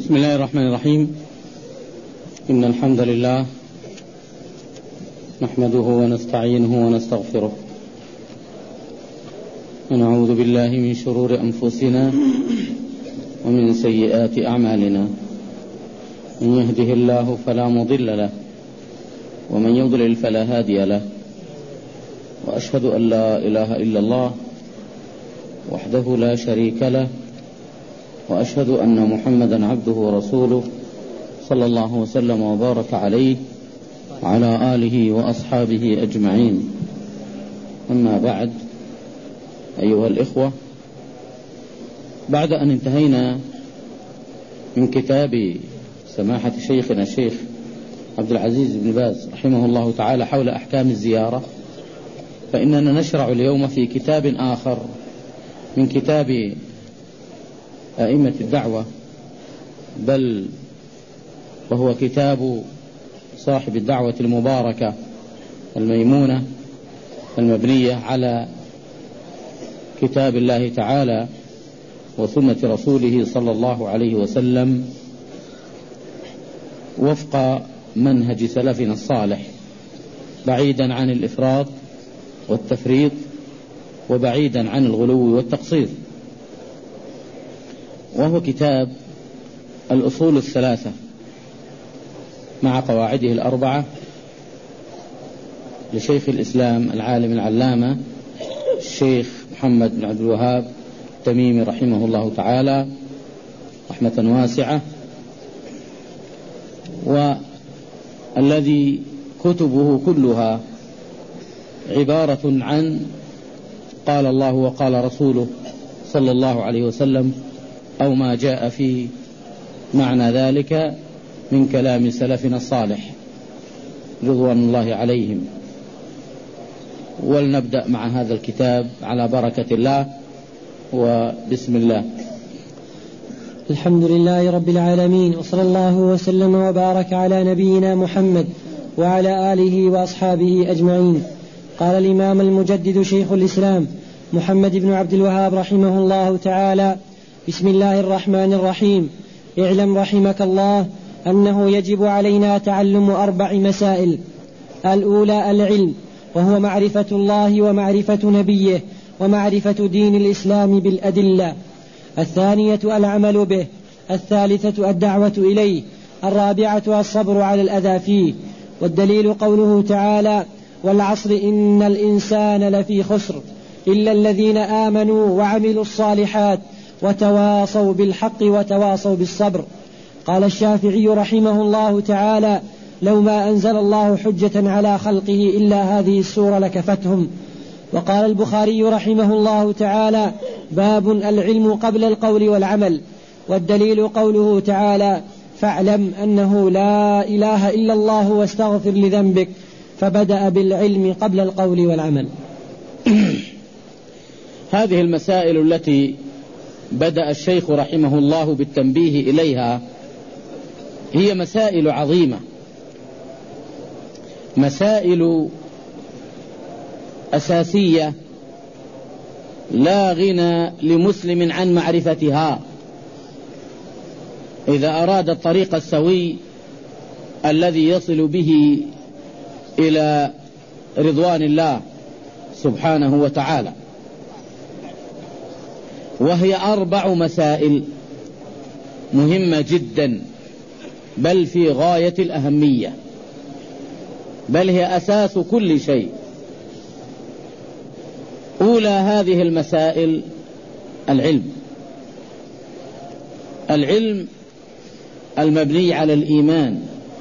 بسم الله الرحمن الرحيم. إن الحمد لله نحمده ونستعينه ونستغفره ونعوذ بالله من شرور أنفسنا ومن سيئات أعمالنا. من يهده الله فلا مضل له ومن يضلل فلا هادي له، وأشهد أن لا إله إلا الله وحده لا شريك له، وأشهد أن محمدا عبده ورسوله صلى الله وسلم وبارك عليه وعلى آله وأصحابه أجمعين. أما بعد، أيها الإخوة، بعد أن انتهينا من كتاب سماحة شيخنا الشيخ عبد العزيز بن باز رحمه الله تعالى حول أحكام الزيارة، فإننا نشرع اليوم في كتاب آخر من كتاب أئمة الدعوة، بل وهو كتاب صاحب الدعوة المباركة الميمونة المبنية على كتاب الله تعالى وسنة رسوله صلى الله عليه وسلم وفق منهج سلفنا الصالح، بعيدا عن الإفراط والتفريط وبعيدا عن الغلو والتقصير. وهو كتاب الأصول الثلاثة مع قواعده الأربعة لشيخ الإسلام العالم العلامة الشيخ محمد بن عبد الوهاب التميمي رحمه الله تعالى رحمة واسعة، والذي كتبه كلها عبارة عن قال الله وقال رسوله صلى الله عليه وسلم، أو ما جاء في معنى ذلك من كلام سلفنا الصالح رضوان الله عليهم. ولنبدأ مع هذا الكتاب على بركة الله وبسم الله. الحمد لله رب العالمين، وصلى الله وسلم وبارك على نبينا محمد وعلى آله وأصحابه أجمعين. قال الإمام المجدد شيخ الإسلام محمد بن عبد الوهاب رحمه الله تعالى: بسم الله الرحمن الرحيم. اعلم رحمك الله أنه يجب علينا تعلم 4 مسائل. الأولى العلم، وهو معرفة الله ومعرفة نبيه ومعرفة دين الإسلام بالأدلة. الثانية العمل به. الثالثة الدعوة إليه. الرابعة الصبر على الأذى فيه. والدليل قوله تعالى: والعصر إن الإنسان لفي خسر إلا الذين آمنوا وعملوا الصالحات وتواصوا بالحق وتواصوا بالصبر. قال الشافعي رحمه الله تعالى: لو ما أنزل الله حجة على خلقه إلا هذه السورة لكفتهم. وقال البخاري رحمه الله تعالى: باب العلم قبل القول والعمل. والدليل قوله تعالى: فاعلم أنه لا إله إلا الله واستغفر لذنبك، فبدأ بالعلم قبل القول والعمل. هذه المسائل التي بدأ الشيخ رحمه الله بالتنبيه إليها هي مسائل عظيمة، مسائل أساسية لا غنى لمسلم عن معرفتها إذا أراد الطريق السوي الذي يصل به إلى رضوان الله سبحانه وتعالى. وهي 4 مسائل مهمة جدا، بل في غاية الأهمية، بل هي أساس كل شيء. أولى هذه المسائل العلم، العلم المبني على الإيمان،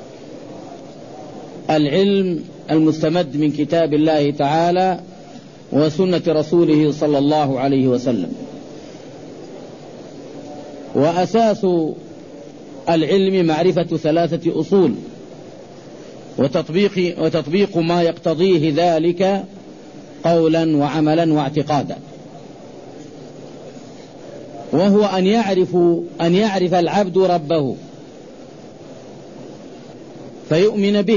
العلم المستمد من كتاب الله تعالى وسنة رسوله صلى الله عليه وسلم. وأساس العلم معرفة 3 أصول وتطبيق ما يقتضيه ذلك قولا وعملا واعتقادا، وهو أن يعرف العبد ربه فيؤمن به،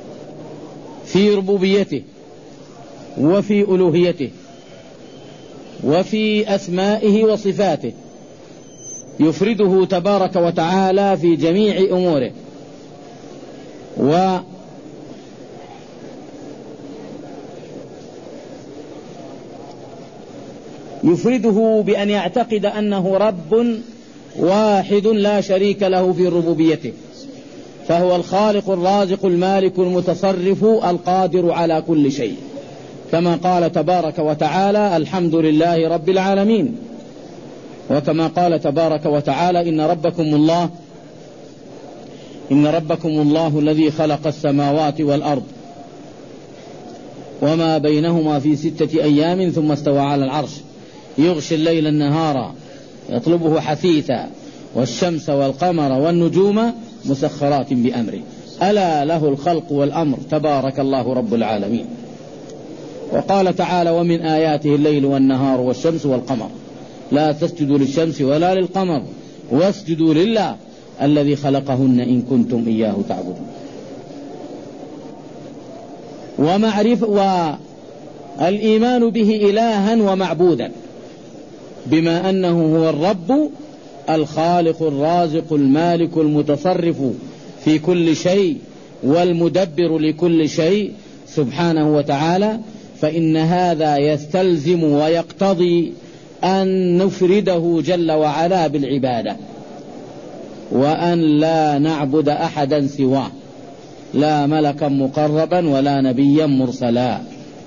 في ربوبيته وفي ألوهيته، وفي أسمائه وصفاته، يفرده تبارك وتعالى في جميع أموره، ويفرده بأن يعتقد أنه رب واحد لا شريك له في ربوبيته، فهو الخالق الرازق المالك المتصرف القادر على كل شيء، كما قال تبارك وتعالى الحمد لله رب العالمين، وكما قال تبارك وتعالى إن ربكم الله الذي خلق السماوات والأرض وما بينهما في 6 أيام ثم استوى على العرش يغشي الليل النهار يطلبه حثيثا والشمس والقمر والنجوم مسخرات بأمره ألا له الخلق والأمر تبارك الله رب العالمين. وقال تعالى ومن آياته الليل والنهار والشمس والقمر لا تسجدوا للشمس ولا للقمر واسجدوا لله الذي خلقهن إن كنتم إياه تعبدون. والإيمان به إلها ومعبودا، بما أنه هو الرب الخالق الرازق المالك المتصرف في كل شيء والمدبر لكل شيء سبحانه وتعالى، فإن هذا يستلزم ويقتضي أن نفرده جل وعلا بالعبادة، وأن لا نعبد أحدا سواه، لا ملكا مقربا ولا نبيا مرسلا.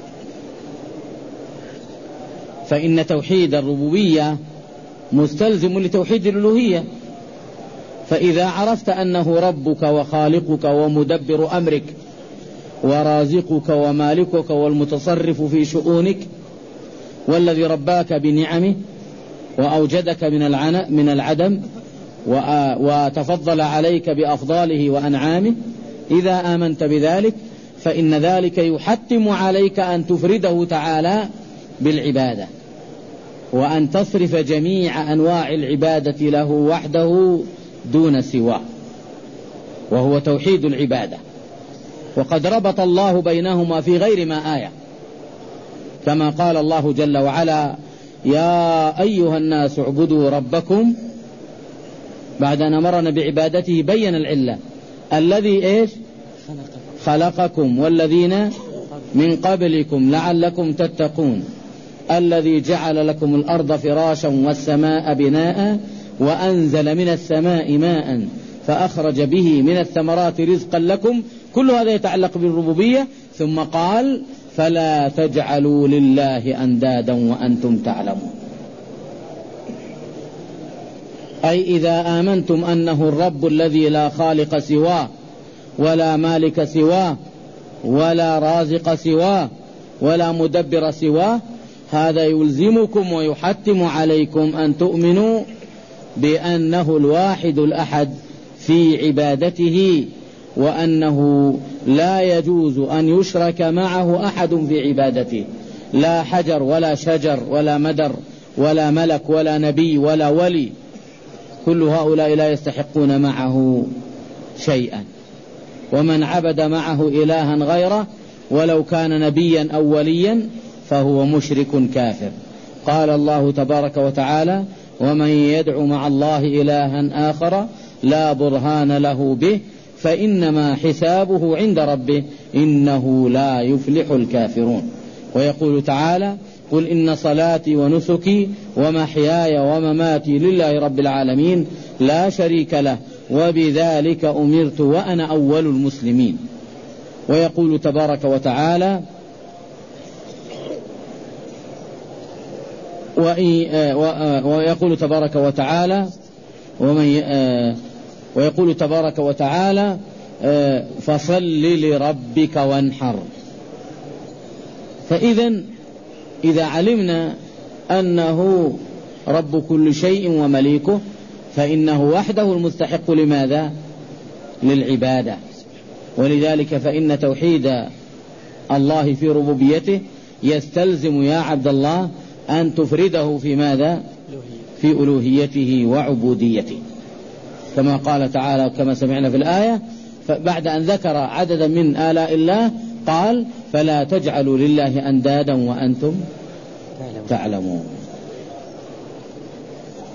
فإن توحيد الربوبية مستلزم لتوحيد الألوهية، فإذا عرفت أنه ربك وخالقك ومدبر أمرك ورازقك ومالكك والمتصرف في شؤونك، والذي رباك بنعمه وأوجدك من العدم وتفضل عليك بأفضاله وأنعامه، إذا آمنت بذلك فإن ذلك يحتم عليك أن تفرده تعالى بالعبادة، وأن تصرف جميع أنواع العبادة له وحده دون سواه، وهو توحيد العبادة. وقد ربط الله بينهما في غير ما آية، كما قال الله جل وعلا يا أيها الناس اعبدوا ربكم، بعد أن أمرنا بعبادته بين العلة الذي خلقكم والذين من قبلكم لعلكم تتقون، الذي جعل لكم الأرض فراشا والسماء بناء وأنزل من السماء ماء فأخرج به من الثمرات رزقا لكم، كل هذا يتعلق بالربوبية. ثم قال فلا تجعلوا لله أندادا وأنتم تعلمون، أي إذا آمنتم أنه الرب الذي لا خالق سواه ولا مالك سواه ولا رازق سواه ولا مدبر سواه، هذا يلزمكم ويحتم عليكم أن تؤمنوا بأنه الواحد الأحد في عبادته، وأنه لا يجوز أن يشرك معه أحد في عبادته، لا حجر ولا شجر ولا مدر ولا ملك ولا نبي ولا ولي، كل هؤلاء لا يستحقون معه شيئا. ومن عبد معه إلها غيره ولو كان نبيا أو وليا فهو مشرك كافر. قال الله تبارك وتعالى ومن يدع مع الله إلها آخر لا برهان له به فإنما حسابه عند ربه إنه لا يفلح الكافرون. ويقول تعالى قل إن صلاتي ونسكي ومحياي ومماتي لله رب العالمين لا شريك له وبذلك أمرت وأنا أول المسلمين. ويقول تبارك وتعالى ويقول تبارك وتعالى فصل لربك وانحر. إذا علمنا أنه رب كل شيء ومليكه فإنه وحده المستحق لماذا؟ للعبادة. ولذلك فإن توحيد الله في ربوبيته يستلزم يا عبد الله أن تفرده في ماذا؟ في ألوهيته وعبوديته، كما قال تعالى كما سمعنا في الآية، بعد أن ذكر عددا من آلاء الله قال فلا تجعلوا لله أندادا وأنتم تعلمون.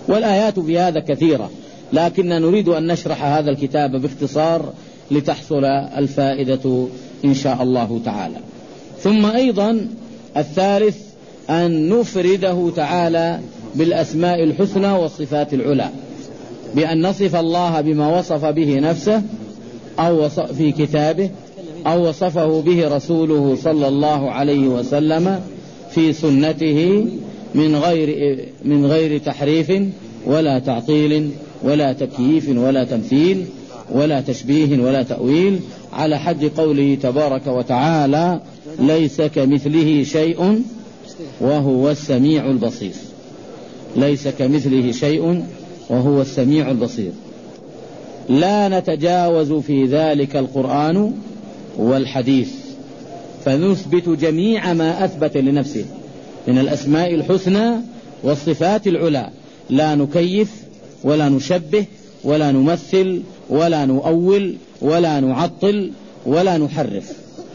والآيات في هذا كثيرة، لكن نريد أن نشرح هذا الكتاب باختصار لتحصل الفائدة إن شاء الله تعالى. ثم أيضا الثالث أن نفرده تعالى بالأسماء الحسنى والصفات العلى، بأن نصف الله بما وصف به نفسه أو في كتابه أو وصفه به رسوله صلى الله عليه وسلم في سنته من غير تحريف ولا تعطيل ولا تكييف ولا تمثيل ولا تشبيه ولا تأويل، على حد قوله تبارك وتعالى: ليس كمثله شيء وهو السميع البصير. ليس كمثله شيء وهو السميع البصير. لا نتجاوز في ذلك القرآن والحديث، فنثبت جميع ما أثبت لنفسه من الأسماء الحسنى والصفات العلى، لا نكيف ولا نشبه ولا نمثل ولا نؤول ولا نعطل ولا نحرف.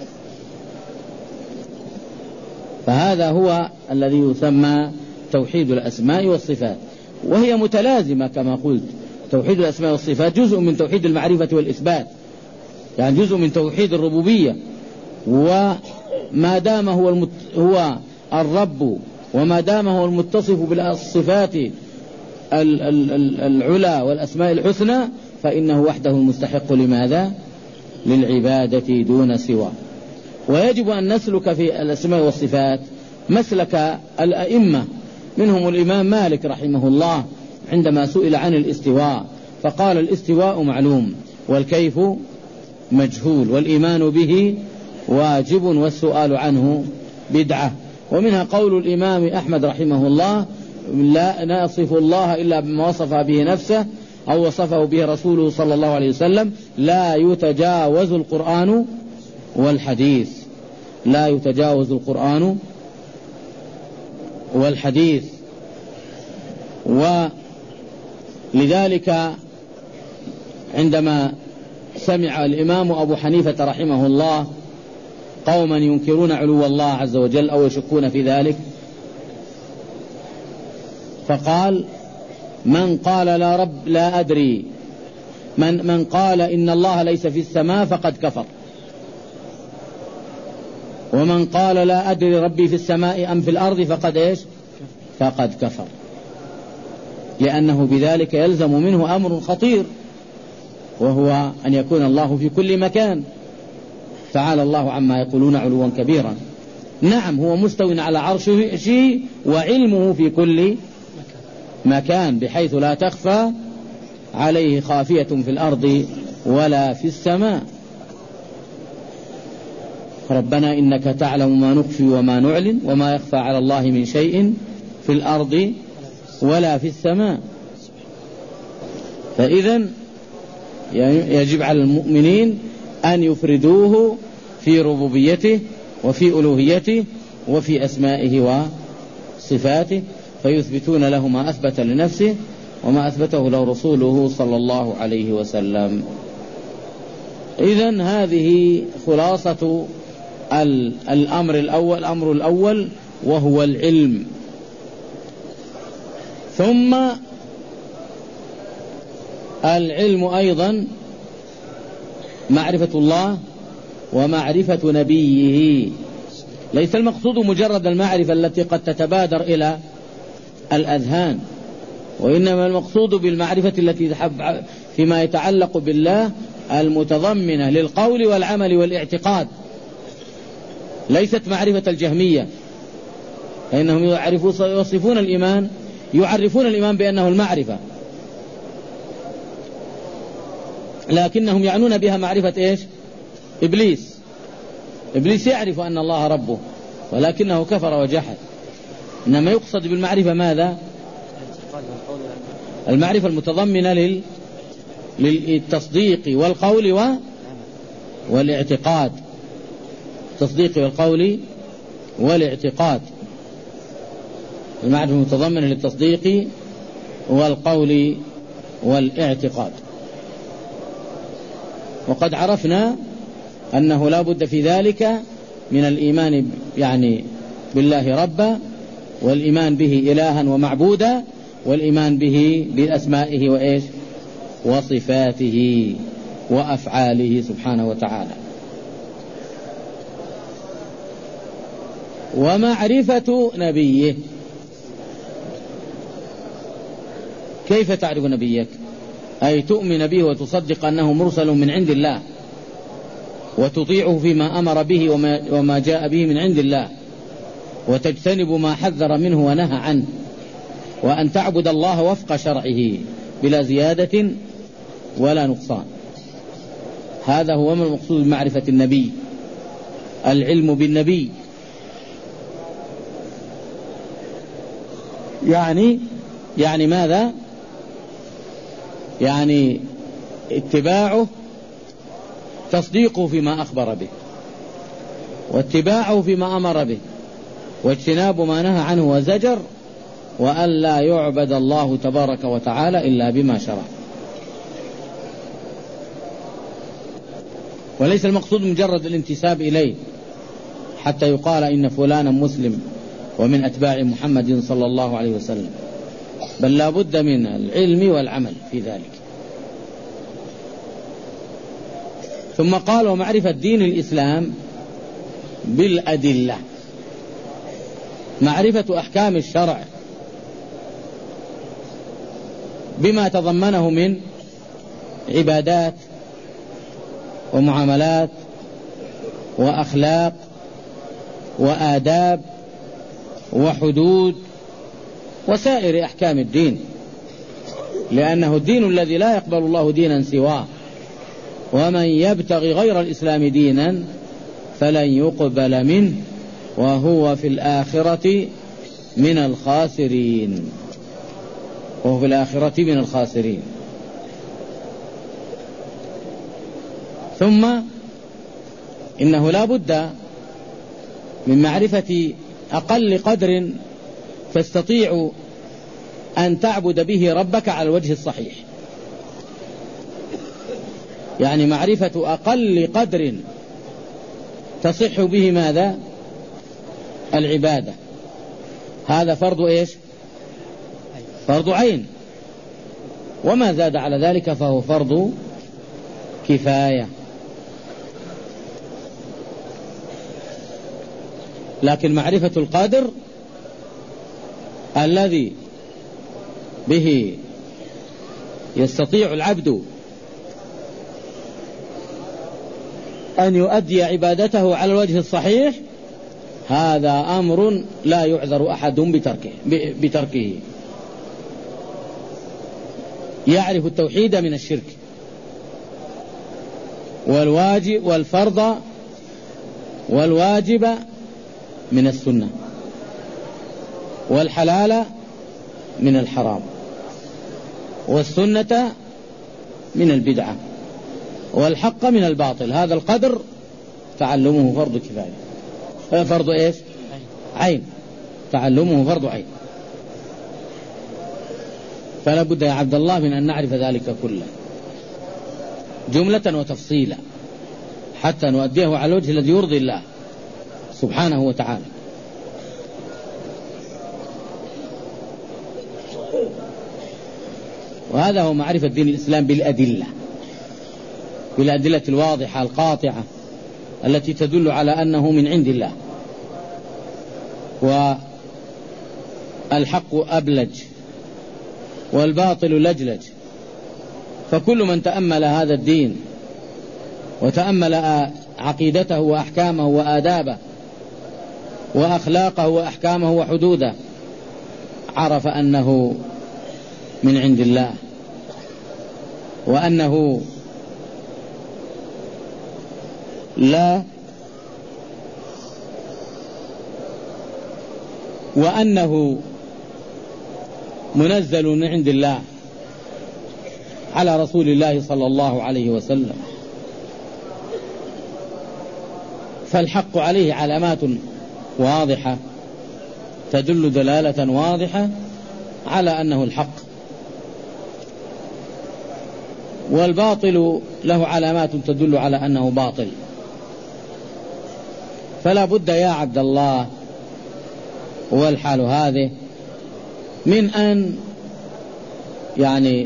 فهذا هو الذي يسمى توحيد الأسماء والصفات، وهي متلازمة كما قلت. توحيد الأسماء والصفات جزء من توحيد المعرفة والإثبات، يعني جزء من توحيد الربوبية، وما دام هو الرب وما دام هو المتصف بالصفات العلى والأسماء الحسنى فإنه وحده المستحق لماذا؟ للعبادة دون سواه. ويجب أن نسلك في الأسماء والصفات مسلك الأئمة، منهم الإمام مالك رحمه الله عندما سئل عن الاستواء فقال: الاستواء معلوم والكيف مجهول والإيمان به واجب والسؤال عنه بدعة. ومنها قول الإمام أحمد رحمه الله: لا نصف الله إلا بما وصف به نفسه أو وصفه به رسوله صلى الله عليه وسلم، لا يتجاوز القرآن والحديث. لا يتجاوز القرآن والحديث. ولذلك عندما سمع الإمام أبو حنيفة رحمه الله قوما ينكرون علو الله عز وجل أو يشكون في ذلك، فقال: من قال لا رب لا أدري، من قال إن الله ليس في السماء فقد كفر، ومن قال لا أدري ربي في السماء أم في الأرض فقد كفر، لأنه بذلك يلزم منه أمر خطير، وهو أن يكون الله في كل مكان، تعالى الله عما يقولون علوا كبيرا. نعم، هو مستوٍ على عرشه وعلمه في كل مكان، بحيث لا تخفى عليه خافية في الأرض ولا في السماء. ربنا إنك تعلم ما نخفي وما نعلن وما يخفى على الله من شيء في الأرض ولا في السماء. فإذن يجب على المؤمنين أن يفردوه في ربوبيته وفي ألوهيته وفي أسمائه وصفاته، فيثبتون له ما أثبت لنفسه وما أثبته له رسوله صلى الله عليه وسلم. إذن هذه خلاصة الأمر الأول وهو العلم. ثم العلم أيضا معرفة الله ومعرفة نبيه. ليس المقصود مجرد المعرفة التي قد تتبادر إلى الأذهان، وإنما المقصود بالمعرفة التي فيما يتعلق بالله المتضمنة للقول والعمل والاعتقاد، ليست معرفة الجهمية، فإنهم يوصفون الإيمان، يعرفون الإيمان بأنه المعرفة، لكنهم يعنون بها معرفة إبليس. إبليس يعرف أن الله ربه ولكنه كفر وجحد. إنما يقصد بالمعرفة ماذا؟ المعرفة المتضمنة للتصديق والقول والاعتقاد. التصديق والقول والاعتقاد، المعرفة المتضمنة للتصديق والقول والاعتقاد. وقد عرفنا أنه لا بد في ذلك من الإيمان يعني بالله ربا، والإيمان به إلها ومعبودا، والإيمان به بأسمائه وإيش وصفاته وأفعاله سبحانه وتعالى. ومعرفة نبيه. كيف تعرف نبيك؟ أي تؤمن به وتصدق أنه مرسل من عند الله، وتطيعه فيما أمر به وما جاء به من عند الله، وتجتنب ما حذر منه ونهى عنه، وأن تعبد الله وفق شرعه بلا زيادة ولا نقصان. هذا هو ما المقصود بمعرفة النبي، العلم بالنبي، يعني ماذا؟ يعني اتباعه، تصديقه فيما أخبر به، واتباعه فيما أمر به، واجتناب ما نهى عنه وزجر، وأن لا يعبد الله تبارك وتعالى إلا بما شرع. وليس المقصود مجرد الانتساب إليه حتى يقال إن فلانا مسلم ومن أتباع محمد صلى الله عليه وسلم، بل لا بد من العلم والعمل في ذلك. ثم قال ومعرفة دين الإسلام بالأدلة، معرفة أحكام الشرع بما تضمنه من عبادات ومعاملات وأخلاق وآداب وحدود وسائر أحكام الدين، لأنه الدين الذي لا يقبل الله دينا سواه، ومن يبتغي غير الإسلام دينا فلن يقبل منه وهو في الآخرة من الخاسرين، وهو في الآخرة من الخاسرين. ثم إنه لا بد من معرفة أقل قدر تستطيع أن تعبد به ربك على الوجه الصحيح، يعني معرفة أقل قدر تصح به ماذا؟ العبادة. هذا فرض إيش؟ فرض عين، وما زاد على ذلك فهو فرض كفاية. لكن معرفة القادر الذي به يستطيع العبد أن يؤدي عبادته على الوجه الصحيح، هذا أمر لا يعذر أحد بتركه. يعرف التوحيد من الشرك، والواجب والفرض والواجب من السنة، والحلال من الحرام، والسنة من البدعة، والحق من الباطل. هذا القدر تعلمه فرض كفاية، فرض إيش؟ عين. تعلمه فرض عين. فلا بد يا عبد الله من أن نعرف ذلك كله جملة وتفصيلا حتى نؤديه على الوجه الذي يرضي الله سبحانه وتعالى. وهذا هو معرفة دين الإسلام بالأدلة الواضحة القاطعة التي تدل على أنه من عند الله، والحق أبلج والباطل لجلج. فكل من تأمل هذا الدين وتأمل عقيدته وأحكامه وآدابه وأخلاقه وأحكامه وحدوده عرف أنه من عند الله، وأنه منزل من عند الله على رسول الله صلى الله عليه وسلم. فالحق عليه علامات واضحة تدل دلالة واضحة على أنه الحق، والباطل له علامات تدل على أنه باطل. فلا بد يا عبد الله والحال هذه من أن يعني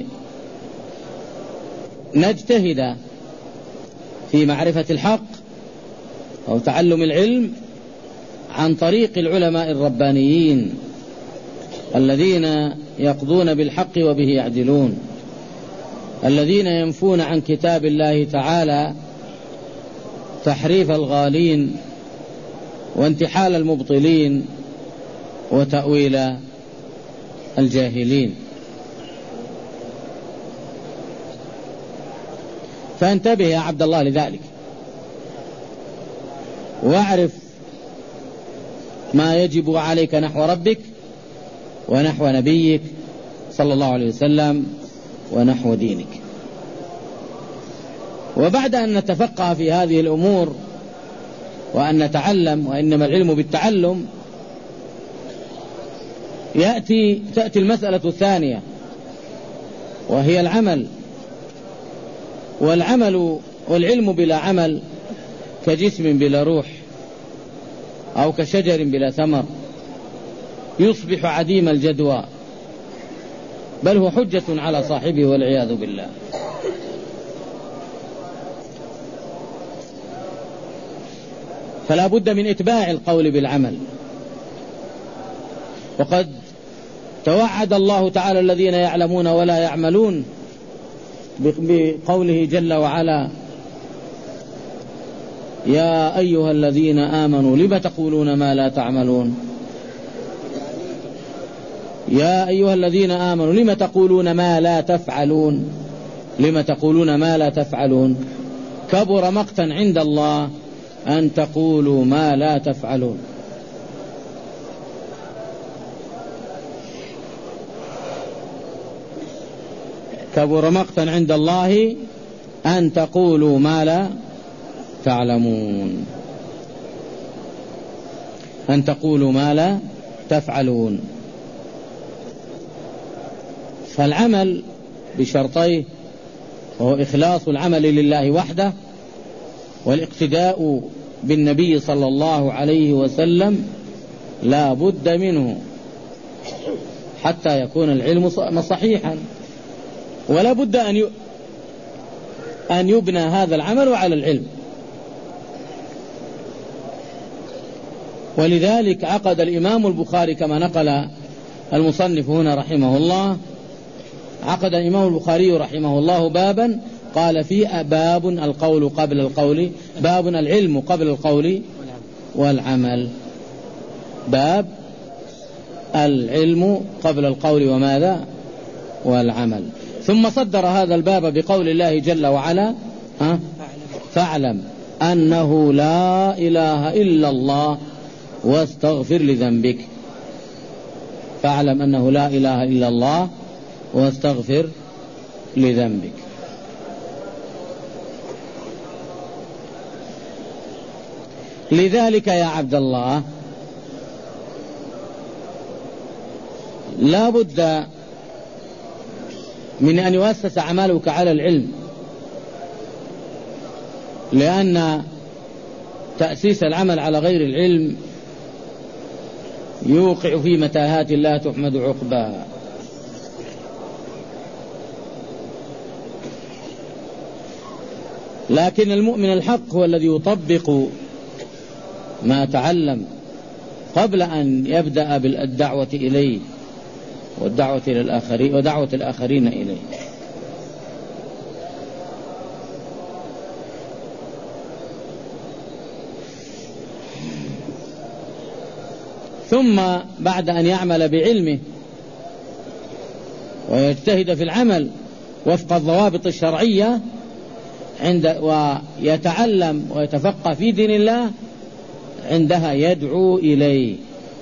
نجتهد في معرفة الحق أو تعلم العلم عن طريق العلماء الربانيين الذين يقضون بالحق وبه يعدلون، الذين ينفون عن كتاب الله تعالى تحريف الغالين وانتحال المبطلين وتأويل الجاهلين. فانتبه يا عبد الله لذلك، واعرف ما يجب عليك نحو ربك ونحو نبيك صلى الله عليه وسلم ونحو دينك. وبعد أن نتفقه في هذه الأمور وأن نتعلم، وإنما العلم بالتعلم، تأتي المسألة الثانية وهي العمل. والعلم بلا عمل كجسم بلا روح أو كشجر بلا ثمر، يصبح عديم الجدوى، بل هو حجة على صاحبه والعياذ بالله. فلا بد من إتباع القول بالعمل. وقد توعد الله تعالى الذين يعلمون ولا يعملون بقوله جل وعلا: يا أيها الذين آمنوا لم تقولون ما لا تعملون. يا أيها الذين آمنوا لم تقولون ما لا تفعلون. لم تقولون ما لا تفعلون. كبر مقتا عند الله أن تقولوا ما لا تفعلون. كبر مقتا عند الله أن تقولوا ما لا تعلمون. أن تقولوا ما لا تفعلون. فالعمل بشرطيه وهو إخلاص العمل لله وحده، والاقتداء بالنبي صلى الله عليه وسلم لا بد منه حتى يكون العلم صحيحا. ولا بد أن يبنى هذا العمل على العلم. ولذلك عقد الإمام البخاري كما نقل المصنف هنا رحمه الله، عقد الإمام البخاري رحمه الله بابا قال فيه: باب القول قبل القول، باب العلم قبل القول والعمل. باب العلم قبل القول وماذا؟ والعمل. ثم صدر هذا الباب بقول الله جل وعلا: فاعلم أنه لا إله إلا الله واستغفر لذنبك. فاعلم أنه لا إله إلا الله واستغفر لذنبك. لذلك يا عبد الله لا بد من أن يؤسس عملك على العلم، لأن تأسيس العمل على غير العلم يوقع في متاهات لا تحمد عقباها. لكن المؤمن الحق هو الذي يطبق ما تعلم قبل أن يبدأ بالدعوة إليه والدعوة إلى الآخرين ودعوة الآخرين إليه. ثم بعد أن يعمل بعلمه ويجتهد في العمل وفق الضوابط الشرعية ويتعلم ويتفقه في دين الله، عندها يدعو إليه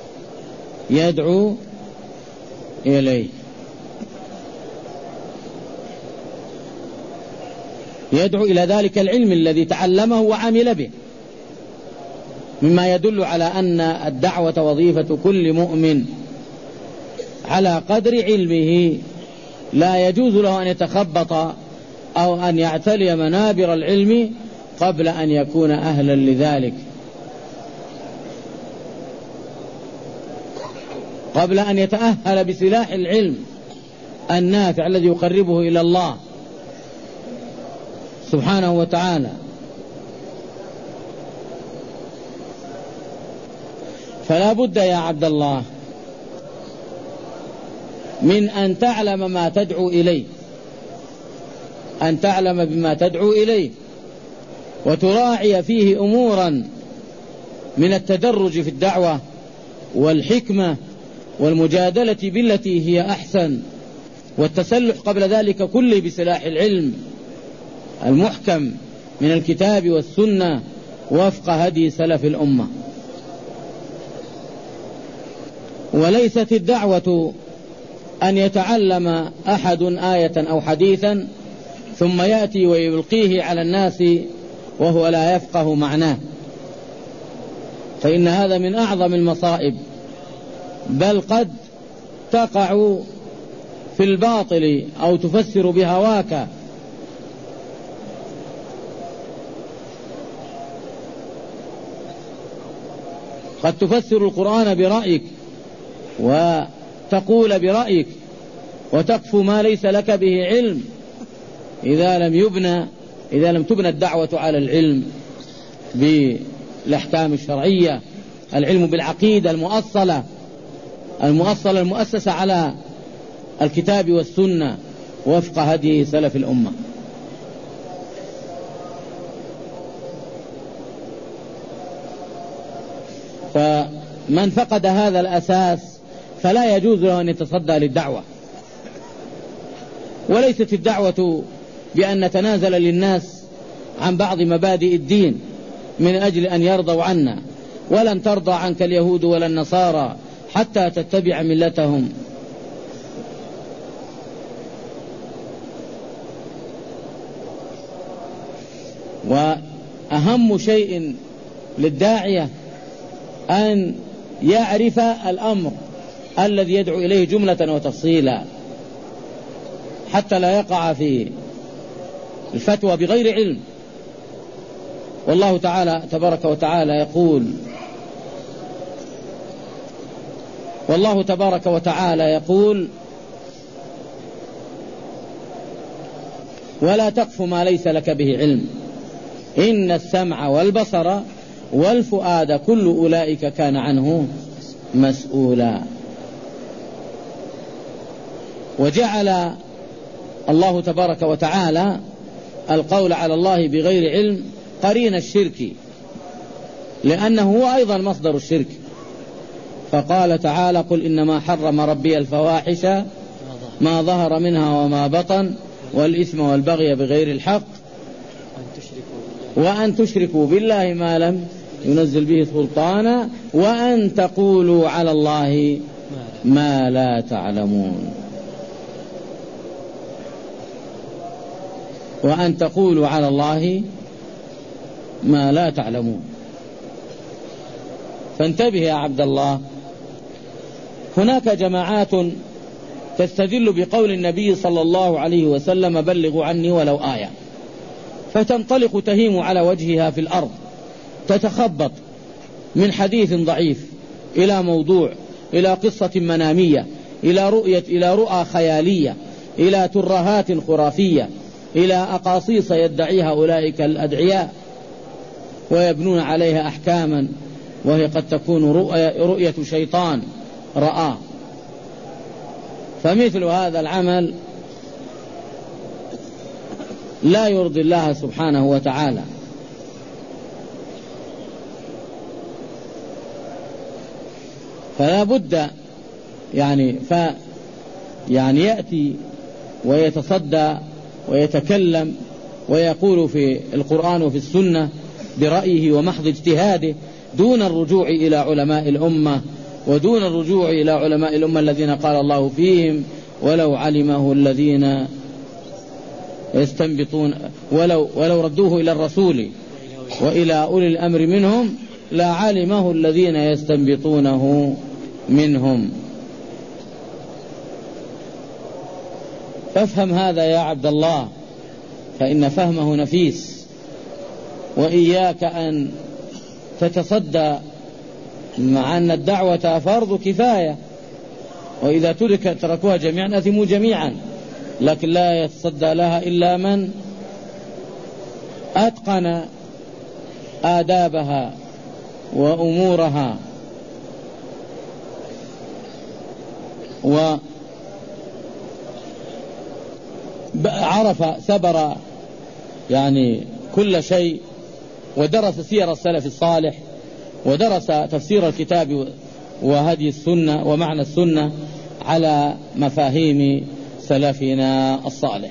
يدعو إلى ذلك العلم الذي تعلمه وعمل به، مما يدل على أن الدعوة وظيفة كل مؤمن على قدر علمه. لا يجوز له أن يتخبط أو أن يعتلي منابر العلم قبل أن يكون أهلا لذلك، قبل أن يتأهل بسلاح العلم النافع الذي يقربه إلى الله سبحانه وتعالى. فلا بد يا عبد الله من أن تعلم ما تدعو إليه، أن تعلم بما تدعو إليه، وتراعي فيه أمورا من التدرج في الدعوة والحكمة والمجادلة بالتي هي أحسن، والتسلح قبل ذلك كله بسلاح العلم المحكم من الكتاب والسنة وفق هدي سلف الأمة. وليست الدعوة أن يتعلم أحد آية أو حديثا ثم يأتي ويلقيه على الناس وهو لا يفقه معناه، فإن هذا من أعظم المصائب، بل قد تقع في الباطل أو تفسر بهواك. قد تفسر القرآن برأيك وتقول برأيك وتقف ما ليس لك به علم إذا لم تبنى الدعوة على العلم بالأحكام الشرعية، العلم بالعقيدة المؤسسة على الكتاب والسنة وفق هدي سلف الأمة. فمن فقد هذا الأساس فلا يجوز له أن يتصدى للدعوة. وليست الدعوة بأن نتنازل للناس عن بعض مبادئ الدين من أجل أن يرضوا عنا، ولن ترضى عنك اليهود ولا النصارى حتى تتبع ملتهم. وأهم شيء للداعية أن يعرف الأمر الذي يدعو إليه جملة وتفصيلا، حتى لا يقع في الفتوى بغير علم. والله تعالى تبارك وتعالى يقول ولا تقف ما ليس لك به علم إن السمع والبصر والفؤاد كل أولئك كان عنه مسؤولا. وجعل الله تبارك وتعالى القول على الله بغير علم قرين الشرك، لأنه هو أيضا مصدر الشرك. فقال تعالى قل إنما حرم ربي الفواحش ما ظهر منها وما بطن والإثم والبغي بغير الحق وأن تشركوا بالله ما لم ينزل به سلطانا وأن تقولوا على الله ما لا تعلمون. وأن تقولوا على الله ما لا تعلمون. فانتبه يا عبد الله، هناك جماعات تستدل بقول النبي صلى الله عليه وسلم بلغوا عني ولو آية، فتنطلق تهيم على وجهها في الأرض، تتخبط من حديث ضعيف إلى موضوع، إلى قصة منامية، إلى رؤى خيالية، إلى ترهات خرافية، إلى أقاصيص يدعيها أولئك الأدعياء ويبنون عليها أحكاما، وهي قد تكون رؤية شيطان رآه. فمثل هذا العمل لا يرضي الله سبحانه وتعالى. فلا بد يعني يأتي ويتصدى ويتكلم ويقول في القرآن وفي السنة برأيه ومحض اجتهاده دون الرجوع إلى علماء الأمة، ودون الرجوع إلى علماء الأمة الذين قال الله فيهم ولو علمه الذين يستنبطون ولو ردوه إلى الرسول وإلى أولي الأمر منهم لعلمه الذين يستنبطونه منهم. فافهم هذا يا عبد الله، فإن فهمه نفيس. وإياك أن تتصدى، مع أن الدعوة فرض كفاية، وإذا تركوها جميعا أثموا جميعا، لكن لا يتصدى لها إلا من أتقن آدابها وأمورها وعرف ثبر يعني كل شيء، ودرس سير السلف الصالح، ودرس تفسير الكتاب وهدي السنة ومعنى السنة على مفاهيم سلفنا الصالح.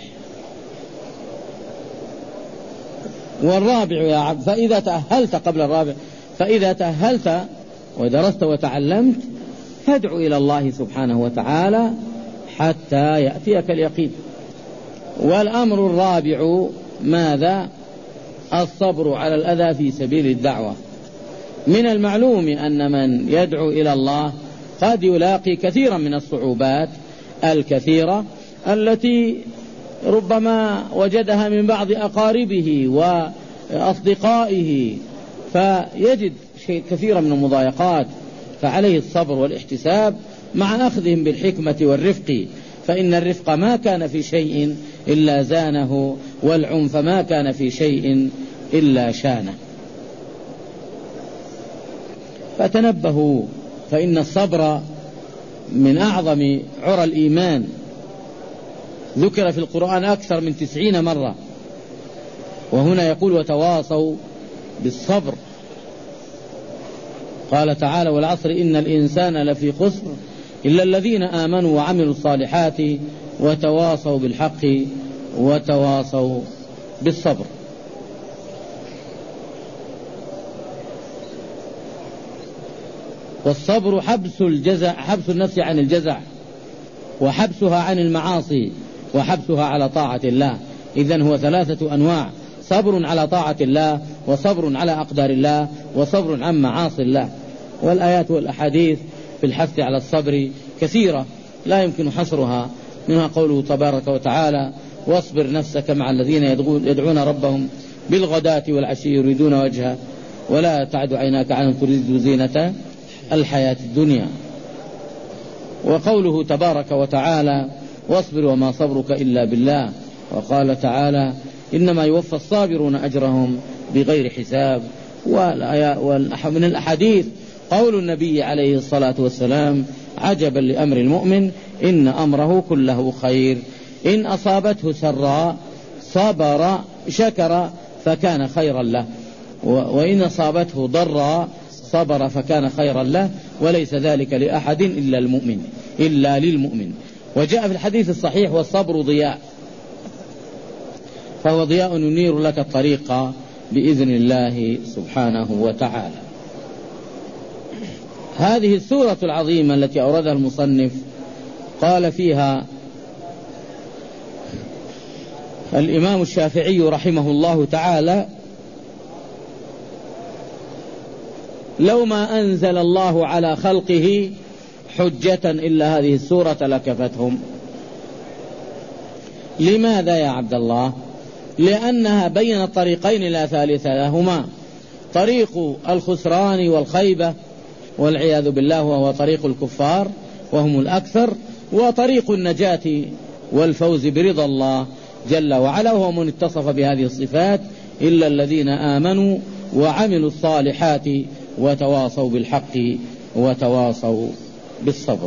والرابع يا عبد، فإذا تأهلت قبل الرابع، فإذا تأهلت ودرست وتعلمت فادع إلى الله سبحانه وتعالى حتى يأتيك اليقين. والأمر الرابع ماذا؟ الصبر على الأذى في سبيل الدعوة. من المعلوم أن من يدعو إلى الله قد يلاقي كثيرا من الصعوبات الكثيرة التي ربما وجدها من بعض أقاربه وأصدقائه، فيجد كثيرا من المضايقات، فعليه الصبر والاحتساب مع أخذهم بالحكمة والرفق، فإن الرفق ما كان في شيء إلا زانه، والعنف ما كان في شيء إلا شانه. فتنبهوا، فإن الصبر من أعظم عرى الإيمان، ذكر في القرآن أكثر من 90 مرة، وهنا يقول وتواصوا بالصبر. قال تعالى والعصر إن الإنسان لفي خسر إلا الذين آمنوا وعملوا الصالحات وتواصوا بالحق وتواصوا بالصبر. والصبر حبس النفس عن الجزع، وحبسها عن المعاصي، وحبسها على طاعة الله. إذن هو 3 أنواع: صبر على طاعة الله، وصبر على أقدار الله، وصبر عن معاصي الله. والآيات والأحاديث في الحث على الصبر كثيرة لا يمكن حصرها، منها قوله تبارك وتعالى واصبر نفسك مع الذين يدعون ربهم بالغداة والعشي يريدون وجهه ولا تعد عيناك عنهم تريد زينة الحياة الدنيا. وقوله تبارك وتعالى واصبر وما صبرك إلا بالله. وقال تعالى إنما يوفى الصابرون أجرهم بغير حساب. ومن الأحاديث قول النبي عليه الصلاة والسلام عجبا لأمر المؤمن إن أمره كله خير، إن أصابته سراء صبر شكر فكان خيرا له، وإن أصابته ضراء صبر فكان خيرا له، وليس ذلك لأحد إلا للمؤمن. وجاء في الحديث الصحيح والصبر ضياء، فهو ضياء ينير لك الطريق بإذن الله سبحانه وتعالى. هذه السورة العظيمة التي أوردها المصنف قال فيها الإمام الشافعي رحمه الله تعالى لو ما أنزل الله على خلقه حجة إلا هذه السورة لكفتهم. لماذا يا عبد الله؟ لأنها بين طريقين لا ثالث لهما: طريق الخسران والخيبة والعياذ بالله وهو طريق الكفار وهم الأكثر، وطريق النجاة والفوز برضا الله جل وعلا، وهو من اتصف بهذه الصفات إلا الذين آمنوا وعملوا الصالحات وتواصوا بالحق وتواصوا بالصبر.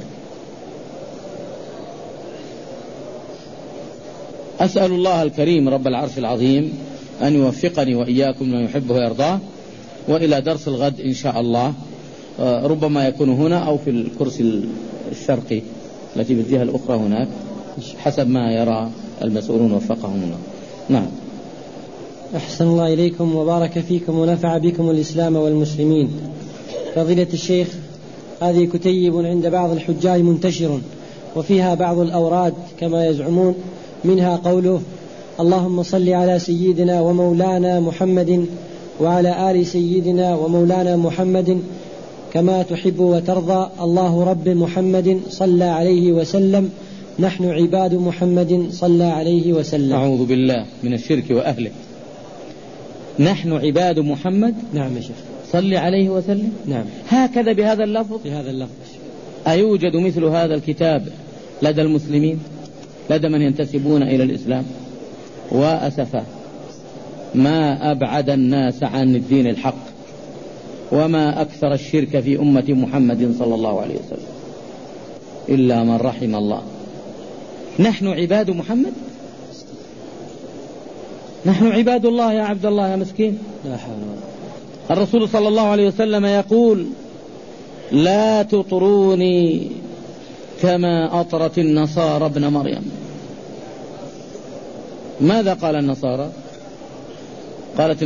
أسأل الله الكريم رب العرش العظيم أن يوفقني وإياكم لما يحبه ويرضاه. وإلى درس الغد إن شاء الله، ربما يكون هنا أو في الكرسي الشرقي التي بالجهة الأخرى هناك حسب ما يرى المسؤولون وفقهم الله. نعم. أحسن الله إليكم وبارك فيكم ونفع بكم الإسلام والمسلمين. فضيلة الشيخ، هذه كتيب عند بعض الحجاج منتشر، وفيها بعض الأوراد كما يزعمون، منها قوله اللهم صل على سيدنا ومولانا محمد وعلى آل سيدنا ومولانا محمد كما تحب وترضى، الله رب محمد صلى عليه وسلم، نحن عباد محمد صلى عليه وسلم. أعوذ بالله من الشرك وأهله. نحن عباد محمد. نعم يا شيخ. صل عليه وسلم. نعم. هكذا بهذا اللفظ. بهذا اللفظ. أيوجد مثل هذا الكتاب لدى المسلمين، لدى من ينتسبون إلى الإسلام؟ وأسفا ما أبعد الناس عن الدين الحق، وما أكثر الشرك في أمة محمد صلى الله عليه وسلم إلا من رحم الله. نحن عباد محمد، نحن عباد الله يا عبد الله يا مسكين. الرسول صلى الله عليه وسلم يقول: لا تطروني كما أطرت النصارى ابن مريم. ماذا قال النصارى؟ قالت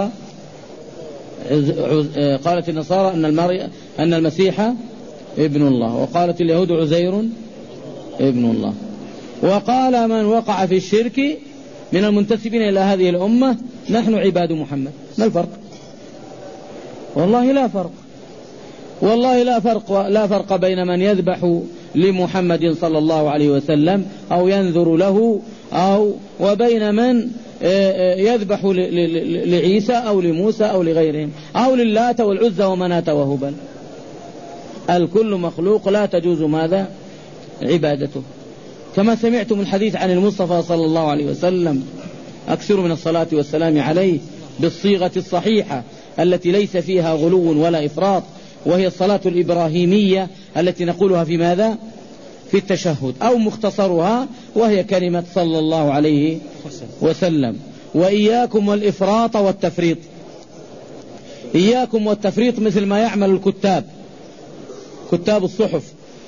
النصارى أن المسيح ابن الله، وقالت اليهود عزير ابن الله. وقال من وقع في الشرك من المنتسبين إلى هذه الأمة: نحن عباد محمد. ما الفرق؟ والله لا فرق، والله لا فرق بين من يذبح لمحمد صلى الله عليه وسلم أو ينذر له وبين من يذبح لعيسى أو لموسى أو لغيرهم أو للات والعزى ومناة وهبل. الكل مخلوق لا تجوز ماذا؟ عبادته. كما سمعتم الحديث عن المصطفى صلى الله عليه وسلم: أكثروا من الصلاة والسلام عليه بالصيغة الصحيحة التي ليس فيها غلو ولا إفراط، وهي الصلاة الإبراهيمية التي نقولها في ماذا؟ في التشهد، أو مختصرها وهي كلمة صلى الله عليه وسلم. وإياكم والإفراط والتفريط، إياكم والتفريط مثل ما يعمل كتاب الصحف،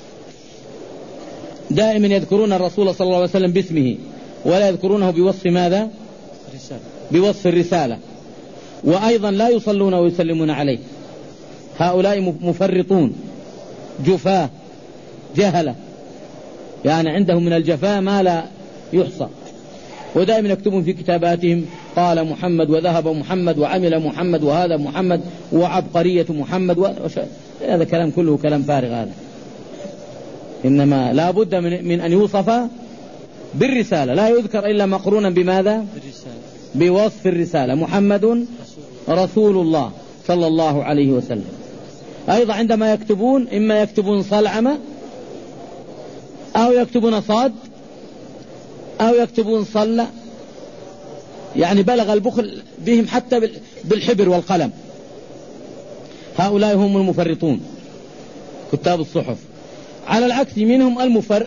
دائما يذكرون الرسول صلى الله عليه وسلم باسمه ولا يذكرونه بوصف ماذا؟ بوصف الرسالة. وأيضا لا يصلون ويسلمون عليه. هؤلاء مفرطون جفاة جهلة، يعني عندهم من الجفاء ما لا يحصى، ودائما يكتبون في كتاباتهم: قال محمد، وذهب محمد، وعمل محمد، وهذا محمد، وعبقرية محمد. هذا كلام كله كلام فارغ. هذا إنما لا بد من أن يوصف بالرسالة، لا يذكر إلا مقرونا بماذا؟ بوصف الرسالة: محمد رسول الله صلى الله عليه وسلم. أيضا عندما يكتبون إما يكتبون صلعمة أو يكتبون صاد أو يكتبون صلة، يعني بلغ البخل بهم حتى بالحبر والقلم. هؤلاء هم المفرطون كتاب الصحف. على العكس منهم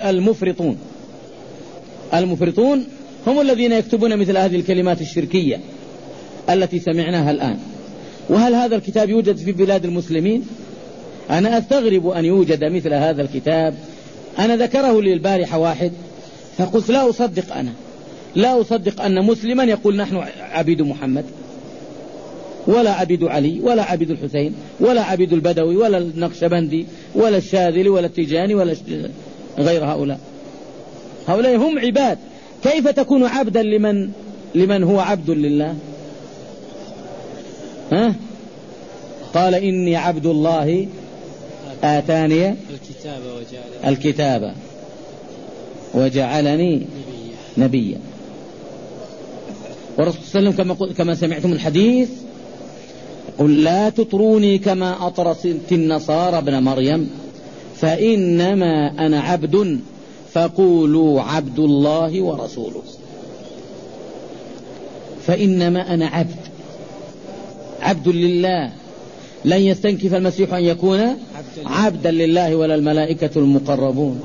المفرطون هم الذين يكتبون مثل هذه الكلمات الشركية التي سمعناها الآن. وهل هذا الكتاب يوجد في بلاد المسلمين؟ أنا أستغرب أن يوجد مثل هذا الكتاب. أنا ذكره لي البارحة واحد فقلت لا أصدق أن مسلما يقول نحن عبيد محمد، ولا عبيد علي، ولا عبيد الحسين، ولا عبيد البدوي، ولا النقشبندي، ولا الشاذلي، ولا التيجاني، ولا غير هؤلاء. هؤلاء هم عباد. كيف تكون عبدا لمن هو عبد لله؟ قال: إني عبد الله آتاني الكتاب وجعلني نبيا. والرسول صلى الله عليه وسلم كما سمعتم الحديث: قل لا تطروني كما أطرت النصارى ابن مريم، فإنما أنا عبد فقولوا عبد الله ورسوله. فإنما أنا عبد لله. لن يستنكف المسيح أن يكون عبدا لله ولا الملائكة المقربون.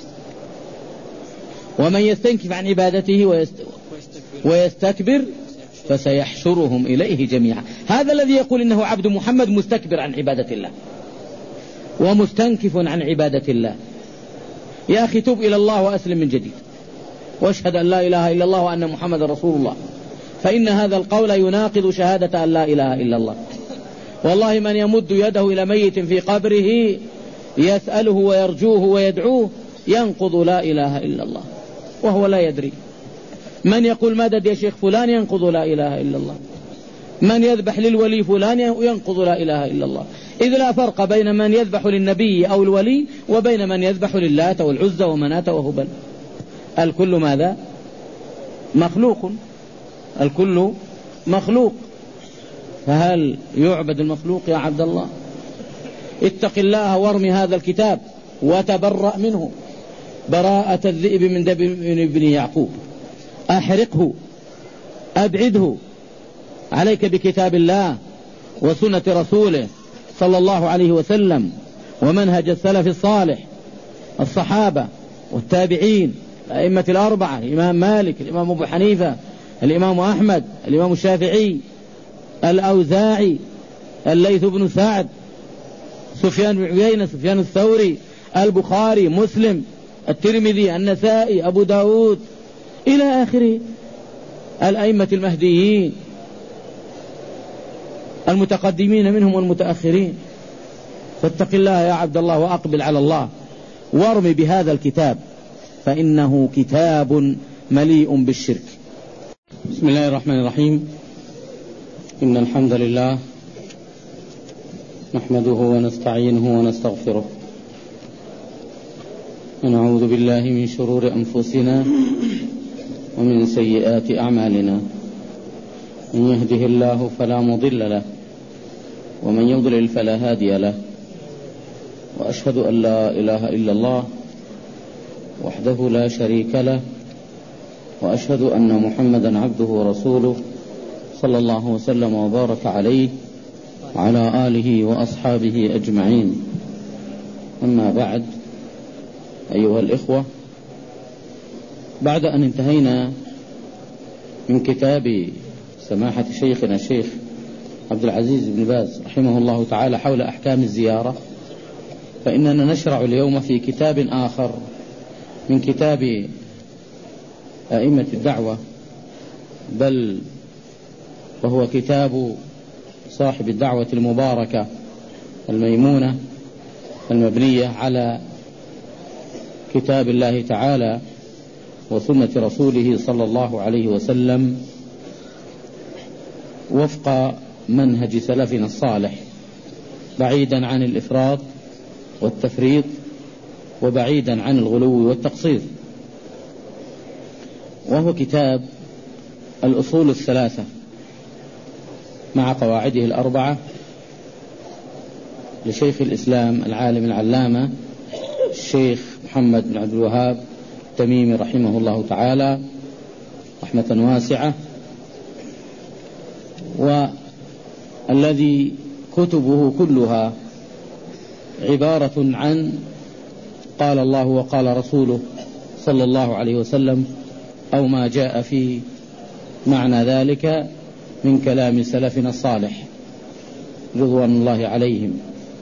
ومن يستنكف عن عبادته ويستكبر فسيحشرهم إليه جميعا. هذا الذي يقول إنه عبد محمد مستكبر عن عبادة الله ومستنكف عن عبادة الله. يا أخي تب إلى الله وأسلم من جديد، واشهد أن لا إله إلا الله وأن محمد رسول الله، فإن هذا القول يناقض شهادة أن لا إله إلا الله. والله من يمد يده إلى ميت في قبره يسأله ويرجوه ويدعوه ينقض لا إله إلا الله وهو لا يدري. من يقول مدد يا شيخ فلان ينقض لا إله إلا الله. من يذبح للولي فلان ينقض لا إله إلا الله. إذ لا فرق بين من يذبح للنبي أو الولي وبين من يذبح للات والعزى ومناة وهبل. الكل ماذا؟ مخلوق. الكل مخلوق. فهل يعبد المخلوق يا عبد الله؟ اتق الله وارمي هذا الكتاب وتبرأ منه براءة الذئب من دم ابن يعقوب. أحرقه، أبعده، عليك بكتاب الله وسنة رسوله صلى الله عليه وسلم ومنهج السلف الصالح الصحابة والتابعين الأئمة الأربعة، الإمام مالك، الإمام أبو حنيفة، الإمام أحمد، الإمام الشافعي، الأوزاعي، الليث بن سعد، سفيان بن عيينة، سفيان الثوري، البخاري، مسلم، الترمذي، النسائي، أبو داود، إلى آخره، الأئمة المهديين المتقدمين منهم والمتأخرين. فاتق الله يا عبد الله وأقبل على الله وارمي بهذا الكتاب فإنه كتاب مليء بالشرك. بسم الله الرحمن الرحيم. إن الحمد لله نحمده ونستعينه ونستغفره ونعوذ بالله من شرور أنفسنا ومن سيئات أعمالنا. من يهده الله فلا مضل له ومن يضلل فلا هادي له، وأشهد أن لا إله إلا الله وحده لا شريك له، وأشهد أن محمدا عبده ورسوله صلى الله وسلم وبارك عليه وعلى آله وأصحابه أجمعين. أما بعد، أيها الإخوة، بعد أن انتهينا من كتاب سماحة شيخنا الشيخ عبد العزيز بن باز رحمه الله تعالى حول أحكام الزيارة، فإننا نشرع اليوم في كتاب آخر من كتاب أئمة الدعوة، بل وهو كتاب صاحب الدعوة المباركة الميمونة المبنية على كتاب الله تعالى وسنة رسوله صلى الله عليه وسلم وفق منهج سلفنا الصالح، بعيدا عن الإفراط والتفريط وبعيدا عن الغلو والتقصير. وهو كتاب الأصول الثلاثة مع قواعده الأربعة لشيخ الإسلام العالم العلامة الشيخ محمد بن عبد الوهاب التميمي رحمه الله تعالى رحمة واسعة، والذي كتبه كلها عبارة عن قال الله وقال رسوله صلى الله عليه وسلم أو ما جاء في معنى ذلك من كلام سلفنا الصالح رضوان الله عليهم.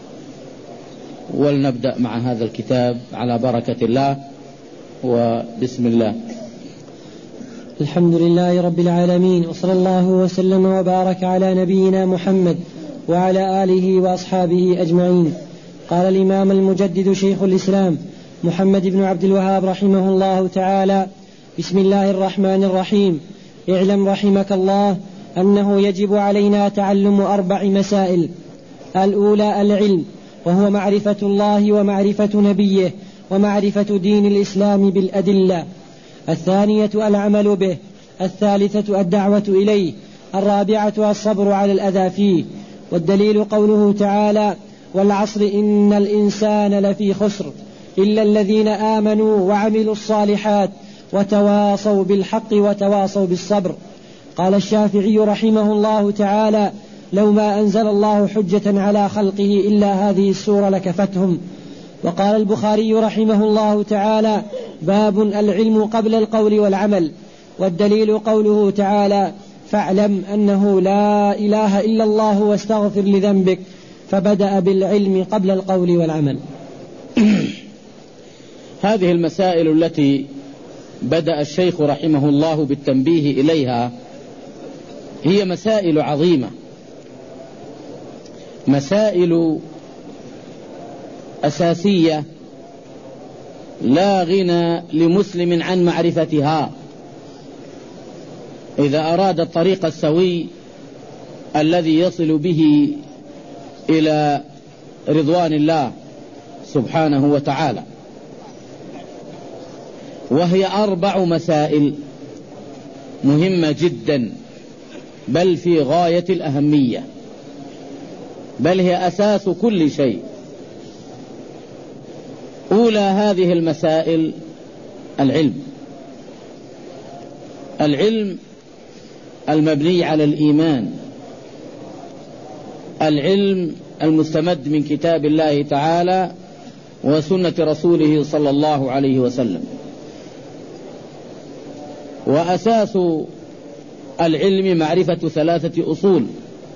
ولنبدأ مع هذا الكتاب على بركة الله وبسم الله. الحمد لله رب العالمين، وصلى الله وسلم وبارك على نبينا محمد وعلى آله وأصحابه أجمعين. قال الإمام المجدد شيخ الإسلام محمد بن عبد الوهاب رحمه الله تعالى: بسم الله الرحمن الرحيم. اعلم رحمك الله أنه يجب علينا تعلم 4 مسائل. الأولى العلم، وهو معرفة الله ومعرفة نبيه ومعرفة دين الإسلام بالأدلة. الثانية العمل به. الثالثة الدعوة إليه. الرابعة الصبر على الأذى فيه. والدليل قوله تعالى: والعصر إن الإنسان لفي خسر إلا الذين آمنوا وعملوا الصالحات وتواصوا بالحق وتواصوا بالصبر. قال الشافعي رحمه الله تعالى: لو ما أنزل الله حجة على خلقه إلا هذه السورة لكفتهم. وقال البخاري رحمه الله تعالى: باب العلم قبل القول والعمل. والدليل قوله تعالى: فاعلم أنه لا إله إلا الله واستغفر لذنبك، فبدأ بالعلم قبل القول والعمل. هذه المسائل التي بدأ الشيخ رحمه الله بالتنبيه إليها هي مسائل عظيمة، مسائل أساسية لا غنى لمسلم عن معرفتها إذا أراد الطريق السوي الذي يصل به إلى رضوان الله سبحانه وتعالى. وهي 4 مسائل مهمة جدا، بل في غاية الأهمية، بل هي أساس كل شيء. أولى هذه المسائل العلم المبني على الإيمان، العلم المستمد من كتاب الله تعالى وسنة رسوله صلى الله عليه وسلم. وأساس العلم معرفة 3 أصول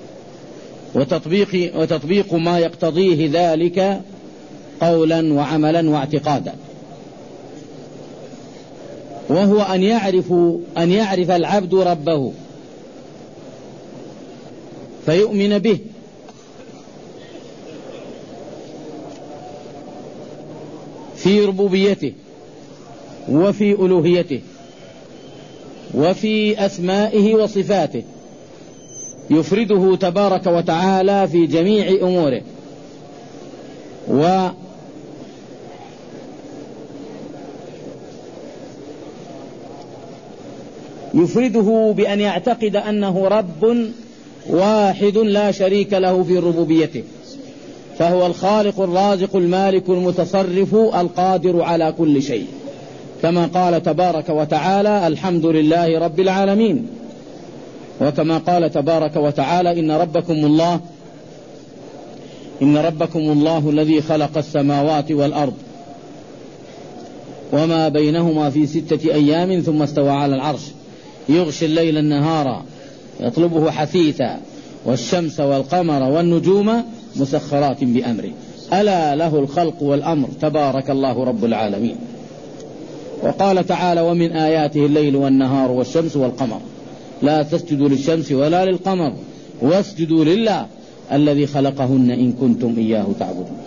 وتطبيق ما يقتضيه ذلك قولا وعملا واعتقادا، وهو أن يعرف العبد ربه فيؤمن به في ربوبيته وفي ألوهيته وفي أسمائه وصفاته، يفرده تبارك وتعالى في جميع أموره، ويفرده بأن يعتقد أنه رب واحد لا شريك له في ربوبيته، فهو الخالق الرازق المالك المتصرف القادر على كل شيء، كما قال تبارك وتعالى الحمد لله رب العالمين، وكما قال تبارك وتعالى إن ربكم الله الذي خلق السماوات والأرض وما بينهما في 6 أيام ثم استوى على العرش يغشي الليل النهار يطلبه حثيثا والشمس والقمر والنجوم مسخرات بأمره ألا له الخلق والأمر تبارك الله رب العالمين. وقال تعالى ومن آياته الليل والنهار والشمس والقمر لا تسجدوا للشمس ولا للقمر واسجدوا لله الذي خلقهن إن كنتم إياه تعبدون.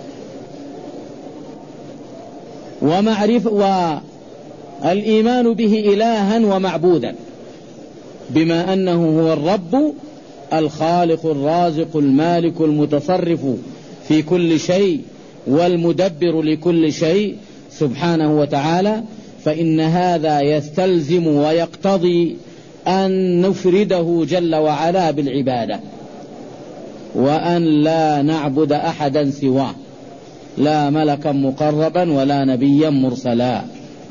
والإيمان به إلها ومعبودا، بما أنه هو الرب الخالق الرازق المالك المتصرف في كل شيء والمدبر لكل شيء سبحانه وتعالى، فإن هذا يستلزم ويقتضي أن نفرده جل وعلا بالعبادة، وأن لا نعبد أحدا سواه، لا ملكا مقربا ولا نبيا مرسلا.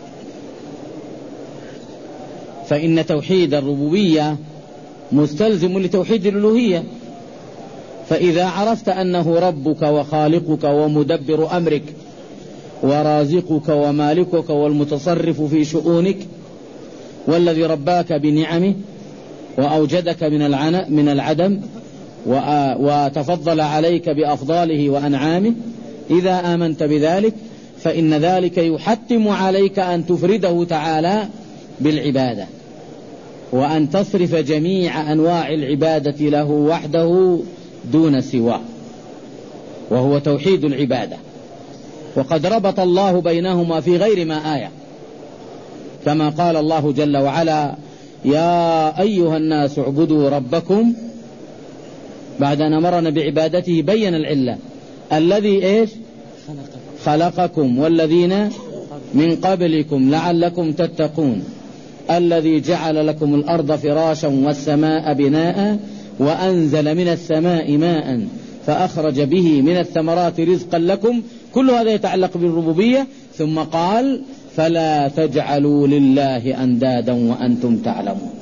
فإن توحيد الربوبية مستلزم لتوحيد الألوهية، فإذا عرفت أنه ربك وخالقك ومدبر أمرك ورازقك ومالكك والمتصرف في شؤونك، والذي رباك بنعمه وأوجدك من العدم وتفضل عليك بأفضاله وأنعامه، إذا آمنت بذلك فإن ذلك يحتم عليك أن تفرده تعالى بالعبادة، وأن تصرف جميع أنواع العبادة له وحده دون سواه، وهو توحيد العبادة. وقد ربط الله بينهما في غير ما آية، كما قال الله جل وعلا يا أيها الناس اعبدوا ربكم، بعد أن أمرنا بعبادته بين العلة الذي خلقكم والذين من قبلكم لعلكم تتقون، الذي جعل لكم الأرض فراشا والسماء بناء وأنزل من السماء ماء فأخرج به من الثمرات رزقا لكم، كل هذا يتعلق بالربوبية. ثم قال فلا تجعلوا لله أندادا وأنتم تعلمون،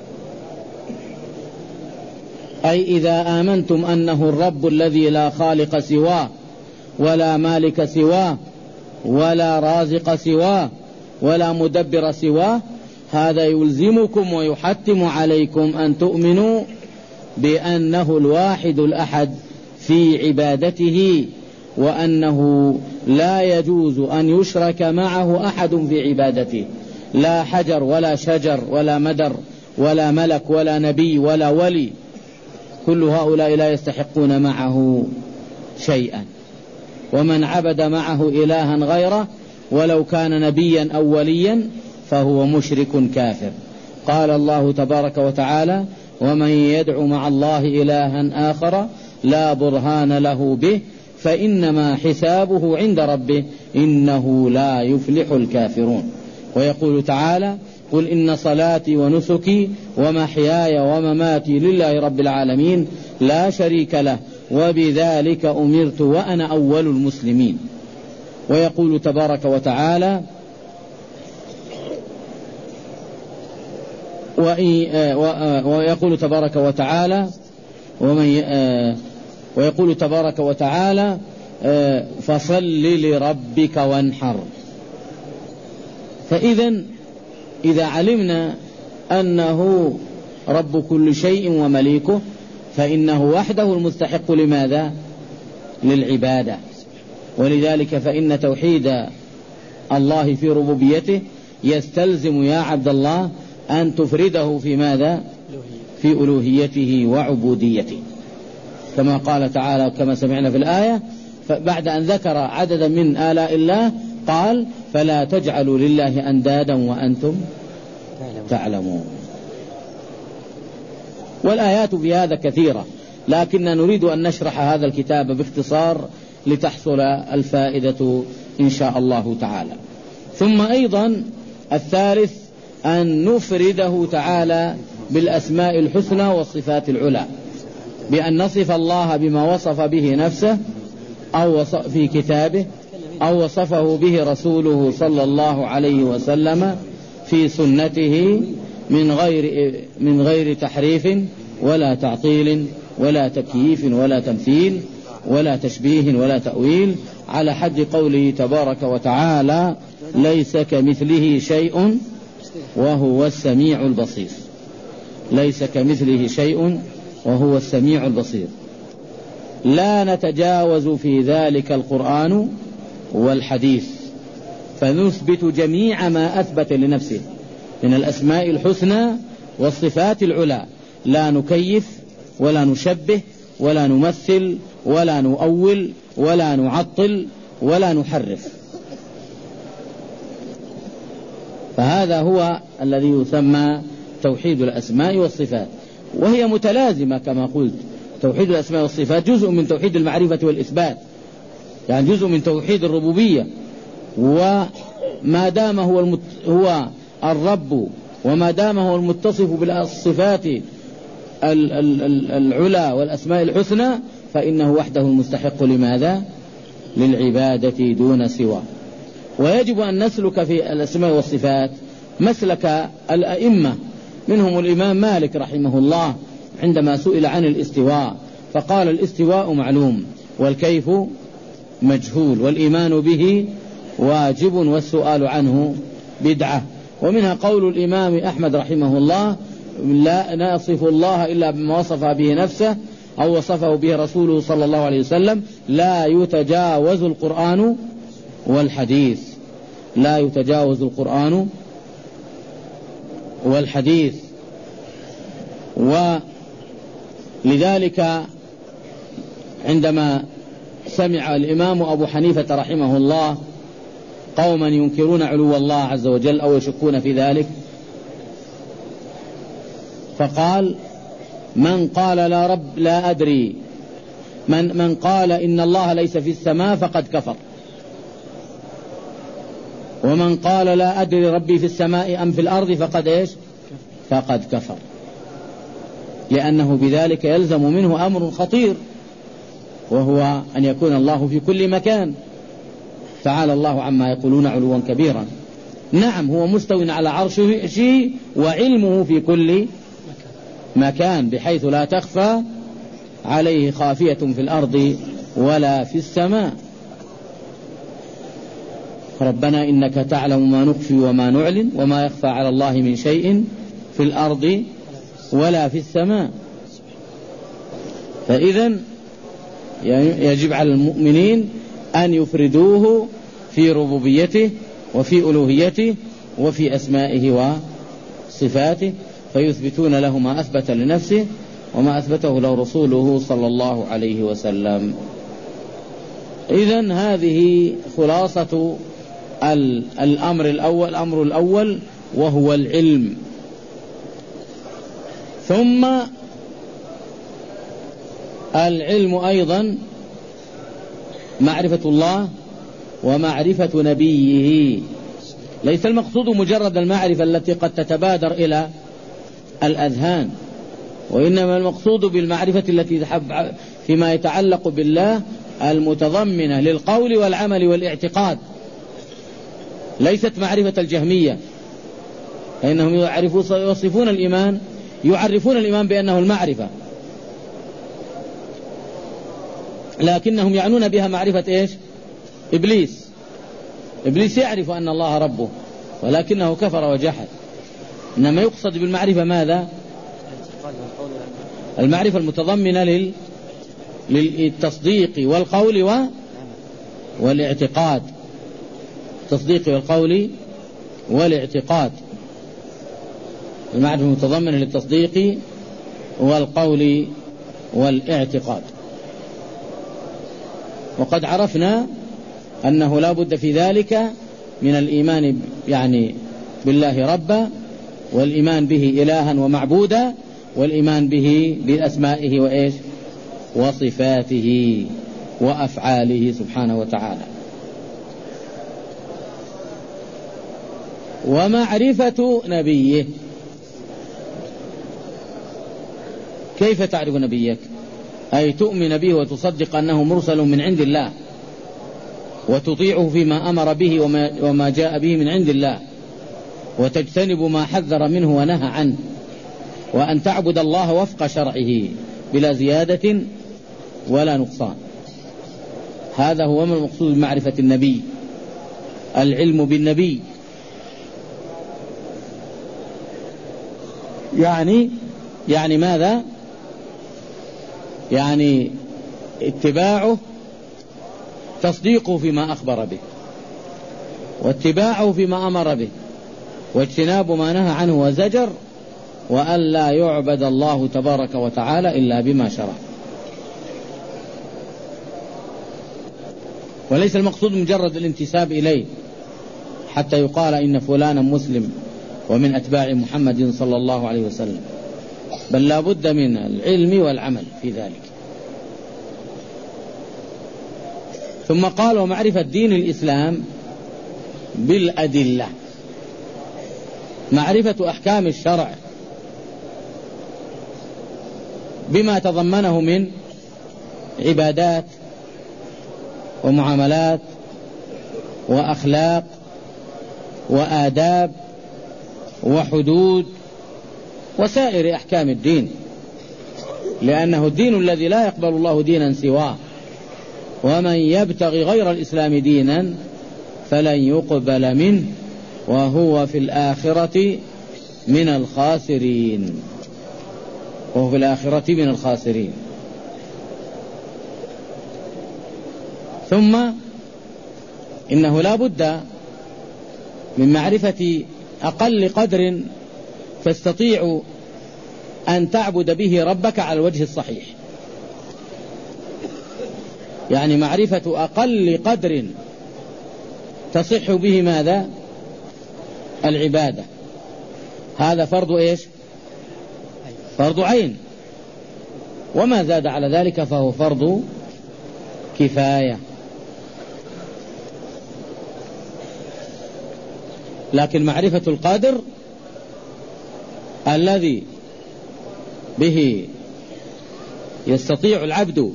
أي إذا آمنتم أنه الرب الذي لا خالق سواه ولا مالك سواه ولا رازق سواه ولا مدبر سواه، هذا يلزمكم ويحتم عليكم أن تؤمنوا بأنه الواحد الأحد في عبادته، وأنه لا يجوز أن يشرك معه أحد في عبادته، لا حجر ولا شجر ولا مدر ولا ملك ولا نبي ولا ولي، كل هؤلاء لا يستحقون معه شيئا. ومن عبد معه إلها غيره ولو كان نبيا أو وليا فهو مشرك كافر. قال الله تبارك وتعالى ومن يدع مع الله إلها آخر لا برهان له به فإنما حسابه عند ربه إنه لا يفلح الكافرون. ويقول تعالى قل إن صلاتي ونسكي ومحياي ومماتي لله رب العالمين لا شريك له وبذلك أمرت وأنا أول المسلمين. ويقول تبارك وتعالى ويقول تبارك وتعالى ويقول تبارك وتعالى فصل لربك وانحر. فإذا إذا علمنا أنه رب كل شيء ومليكه فإنه وحده المستحق لماذا؟ للعبادة. ولذلك فإن توحيد الله في ربوبيته يستلزم يا عبد الله أن تفرده في ماذا؟ في ألوهيته وعبوديته، كما قال تعالى كما سمعنا في الآية، بعد أن ذكر عددا من آلاء الله قال فلا تجعلوا لله أندادا وأنتم تعلمون. والآيات في هذا كثيرة، لكن نريد أن نشرح هذا الكتاب باختصار لتحصل الفائدة إن شاء الله تعالى. ثم أيضا الثالث أن نفرده تعالى بالأسماء الحسنى والصفات العلى، بأن نصف الله بما وصف به نفسه أو في كتابه أو وصفه به رسوله صلى الله عليه وسلم في سنته من غير تحريف ولا تعطيل ولا تكييف ولا تمثيل ولا تشبيه ولا تأويل، على حد قوله تبارك وتعالى ليس كمثله شيء وهو السميع البصير. ليس كمثله شيء وهو السميع البصير. لا نتجاوز في ذلك القرآن والحديث، فنثبت جميع ما أثبت لنفسه من الأسماء الحسنى والصفات العلى، لا نكيف ولا نشبه ولا نمثل ولا نؤول ولا نعطل ولا نحرف. فهذا هو الذي يسمى توحيد الأسماء والصفات، وهي متلازمة كما قلت. توحيد الأسماء والصفات جزء من توحيد المعرفة والإثبات، يعني جزء من توحيد الربوبية، وما دام هو الرب وما دام هو المتصف بالصفات العلى والأسماء الحسنى فإنه وحده المستحق لماذا؟ للعبادة دون سواه. ويجب أن نسلك في الأسماء والصفات مسلك الأئمة، منهم الإمام مالك رحمه الله عندما سئل عن الاستواء فقال الاستواء معلوم والكيف مجهول والإيمان به واجب والسؤال عنه بدعة. ومنها قول الإمام أحمد رحمه الله لا نصف الله إلا بما وصف به نفسه أو وصفه به رسوله صلى الله عليه وسلم، لا يتجاوز القرآن والحديث. لا يتجاوز القرآن والحديث. ولذلك عندما سمع الإمام أبو حنيفة رحمه الله قوما ينكرون علو الله عز وجل أو يشكون في ذلك فقال من قال لا رب لا أدري من قال إن الله ليس في السماء فقد كفر، ومن قال لا أدري ربي في السماء أم في الأرض فقد إيش؟ فقد كفر، لأنه بذلك يلزم منه أمر خطير، وهو أن يكون الله في كل مكان، تعالى الله عما يقولون علوا كبيرا. نعم هو مستوٍ على عرشه وعلمه في كل مكان بحيث لا تخفى عليه خافية في الأرض ولا في السماء. ربنا إنك تعلم ما نخفي وما نعلن وما يخفى على الله من شيء في الأرض ولا في السماء. فإذا يجب على المؤمنين أن يفردوه في ربوبيته وفي ألوهيته وفي أسمائه وصفاته، فيثبتون له ما أثبت لنفسه وما أثبته له رسوله صلى الله عليه وسلم. إذن هذه خلاصة الأمر الأول وهو العلم. ثم العلم أيضا معرفة الله ومعرفة نبيه. ليس المقصود مجرد المعرفة التي قد تتبادر إلى الأذهان، وإنما المقصود بالمعرفة التي فيما يتعلق بالله المتضمنة للقول والعمل والاعتقاد، ليست معرفة الجهمية، فإنهم يوصفون الإيمان، يعرفون الإيمان بأنه المعرفة، لكنهم يعنون بها معرفة إيش؟ إبليس. إبليس يعرف أن الله ربه ولكنه كفر وجحد، إنما يقصد بالمعرفة ماذا؟ المعرفة المتضمنة للتصديق والقول والاعتقاد، التصديق والقول والاعتقاد، المعرفة المتضمنة للتصديق والقول والاعتقاد. وقد عرفنا أنه لا بد في ذلك من الإيمان يعني بالله ربا، والإيمان به إلها ومعبودا، والإيمان به بأسمائه وإيش وصفاته وأفعاله سبحانه وتعالى. ومعرفة نبيه، كيف تعرف نبيك؟ أي تؤمن به وتصدق أنه مرسل من عند الله، وتطيعه فيما أمر به وما جاء به من عند الله، وتجتنب ما حذر منه ونهى عنه، وأن تعبد الله وفق شرعه بلا زيادة ولا نقصان. هذا هو ما المقصود بمعرفة النبي، العلم بالنبي، يعني ماذا؟ يعني اتباعه، تصديقه فيما أخبر به، واتباعه فيما أمر به، واجتناب ما نهى عنه وزجر، وأن لا يعبد الله تبارك وتعالى إلا بما شرع. وليس المقصود مجرد الانتساب إليه حتى يقال إن فلانا مسلم ومن أتباع محمد صلى الله عليه وسلم، بل لا بد من العلم والعمل في ذلك. ثم قال ومعرفة دين الإسلام بالأدلة، معرفة أحكام الشرع بما تضمنه من عبادات ومعاملات وأخلاق وآداب وحدود وسائر أحكام الدين، لأنه الدين الذي لا يقبل الله دينا سواه، ومن يبتغي غير الإسلام دينا فلن يقبل منه وهو في الآخرة من الخاسرين، وهو في الآخرة من الخاسرين. ثم إنه لا بد من معرفة أقل قدر تستطيع أن تعبد به ربك على الوجه الصحيح، يعني معرفة أقل قدر تصح به ماذا؟ العبادة. هذا فرض إيش؟ فرض عين، وما زاد على ذلك فهو فرض كفاية. لكن معرفة القادر الذي به يستطيع العبد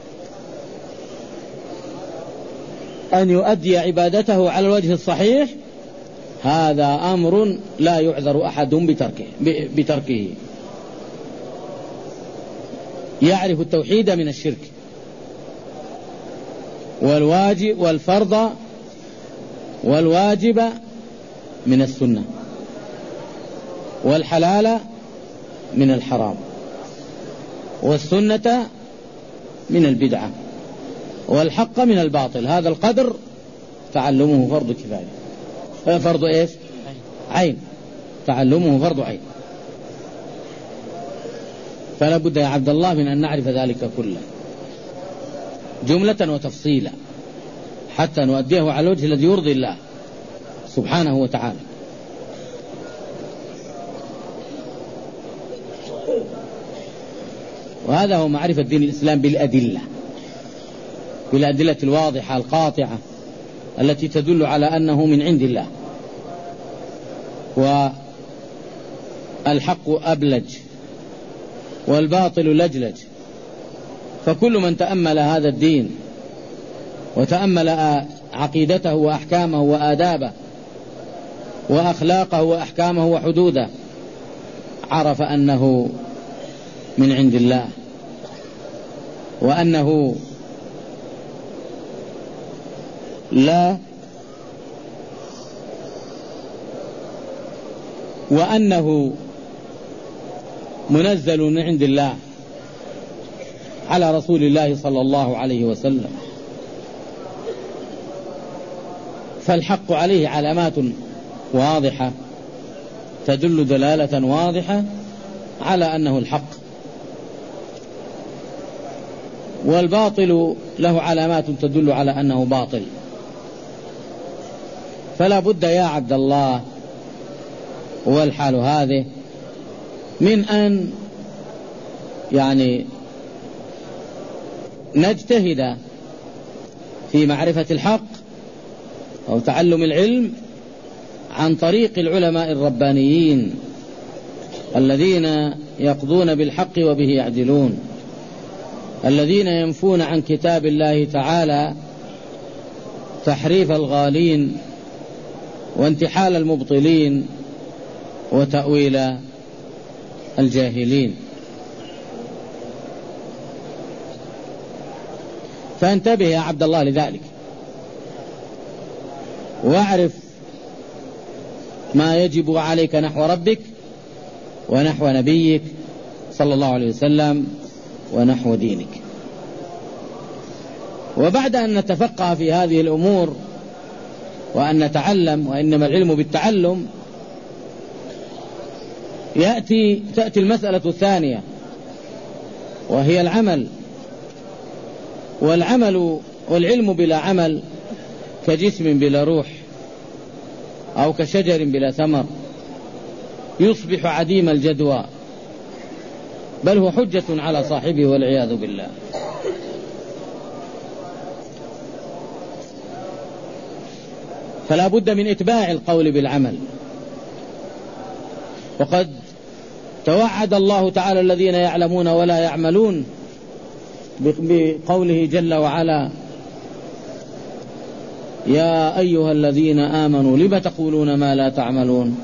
أن يؤدي عبادته على الوجه الصحيح، هذا أمر لا يعذر أحد بتركه. يعرف التوحيد من الشرك، والواجب والفرض والواجب من السنة، والحلال من الحرام، والسنة من البدعة، والحق من الباطل. هذا القدر تعلمه فرض كفاية، فرض إيش؟ عين، تعلمه فرض عين. فلا بد يا عبد الله من أن نعرف ذلك كله جملة وتفصيلا حتى نؤديه على الوجه الذي يرضي الله سبحانه وتعالى. وهذا هو معرفة دين الإسلام بالأدلة الواضحة القاطعة التي تدل على أنه من عند الله، والحق أبلج والباطل لجلج. فكل من تأمل هذا الدين وتأمل عقيدته وأحكامه وآدابه وأخلاقه وأحكامه وحدوده عرف أنه من عند الله، وأنه منزل من عند الله على رسول الله صلى الله عليه وسلم. فالحق عليه علامات واضحة تدل دلالة واضحة على أنه الحق، والباطل له علامات تدل على أنه باطل. فلا بد يا عبد الله والحال هذه من أن نجتهد في معرفة الحق أو تعلم العلم عن طريق العلماء الربانيين الذين يقضون بالحق وبه يعدلون، الذين ينفون عن كتاب الله تعالى تحريف الغالين وانتحال المبطلين وتأويل الجاهلين. فانتبه يا عبد الله لذلك، واعرف ما يجب عليك نحو ربك ونحو نبيك صلى الله عليه وسلم ونحو دينك. وبعد أن نتفقه في هذه الأمور وأن نتعلم، وإنما العلم بالتعلم، تأتي المسألة الثانية وهي العمل. والعلم بلا عمل كجسم بلا روح أو كشجر بلا ثمر، يصبح عديم الجدوى، بل هو حجة على صاحبه والعياذ بالله. فلا بد من إتباع القول بالعمل. وقد توعد الله تعالى الذين يعلمون ولا يعملون بقوله جل وعلا: يا أيها الذين آمنوا لم تقولون ما لا تعملون.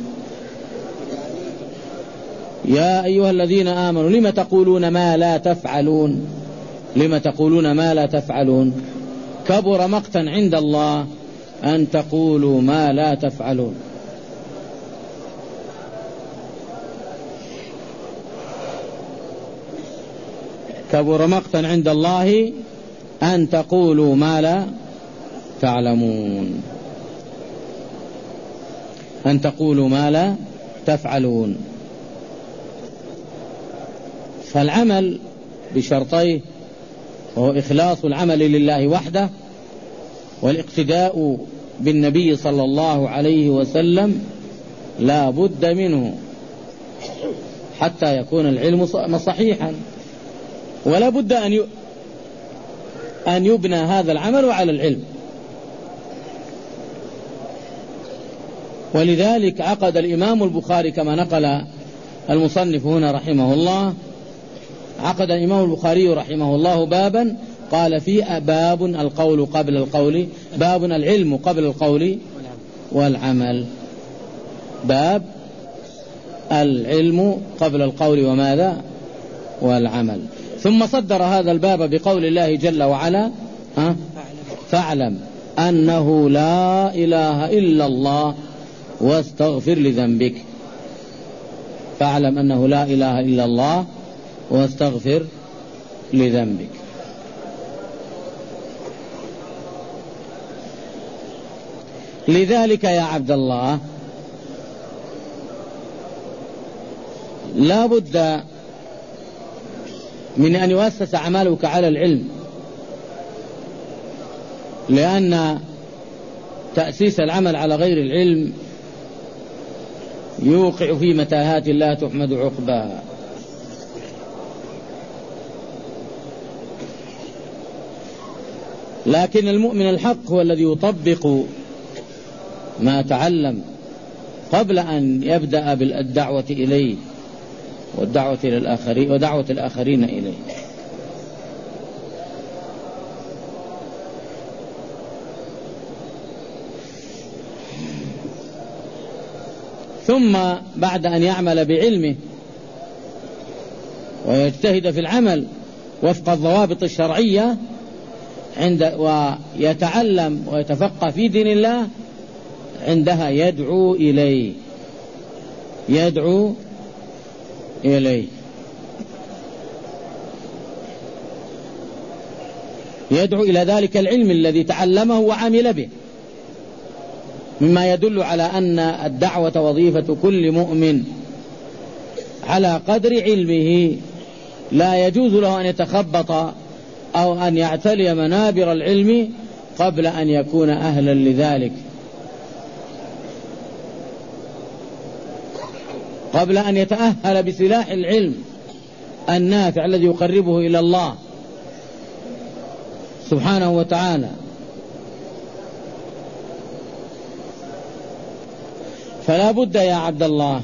يا أيها الذين آمنوا لم تقولون ما لا تفعلون. لم تقولون ما لا تفعلون. كبر مقتا عند الله أن تقولوا ما لا تفعلون. كبر مقتا عند الله أن تقولوا ما لا تعلمون. أن تقولوا ما لا تفعلون. فالعمل بشرطيه وهو إخلاص العمل لله وحده، والاقتداء بالنبي صلى الله عليه وسلم لا بد منه حتى يكون العلم صحيحا. ولا بد أن يبنى هذا العمل على العلم. ولذلك عقد الإمام البخاري كما نقل المصنف هنا رحمه الله، عقد الإمام البخاري رحمه الله بابا قال فيه: باب القول قبل القول، باب العلم قبل القول والعمل. باب العلم قبل القول وماذا؟ والعمل. ثم صدر هذا الباب بقول الله جل وعلا: فاعلم أنه لا إله إلا الله واستغفر لذنبك. فاعلم أنه لا إله إلا الله واستغفر لذنبك. لذلك يا عبد الله لا بد من أن يؤسس عملك على العلم، لأن تأسيس العمل على غير العلم يوقع في متاهات لا تحمد عقباها. لكن المؤمن الحق هو الذي يطبق ما تعلم قبل أن يبدأ بالدعوة إليه والدعوة إلى الآخرين ودعوة الآخرين إليه. ثم بعد أن يعمل بعلمه ويجتهد في العمل وفق الضوابط الشرعية ويتعلم ويتفقه في دين الله، عندها يدعو إليه يدعو إلى ذلك العلم الذي تعلمه وعمل به، مما يدل على أن الدعوة وظيفة كل مؤمن على قدر علمه، لا يجوز له أن يتخبط أو أن يعتلي منابر العلم قبل أن يكون أهلا لذلك، قبل أن يتأهل بسلاح العلم النافع الذي يقربه إلى الله سبحانه وتعالى. فلا بد يا عبد الله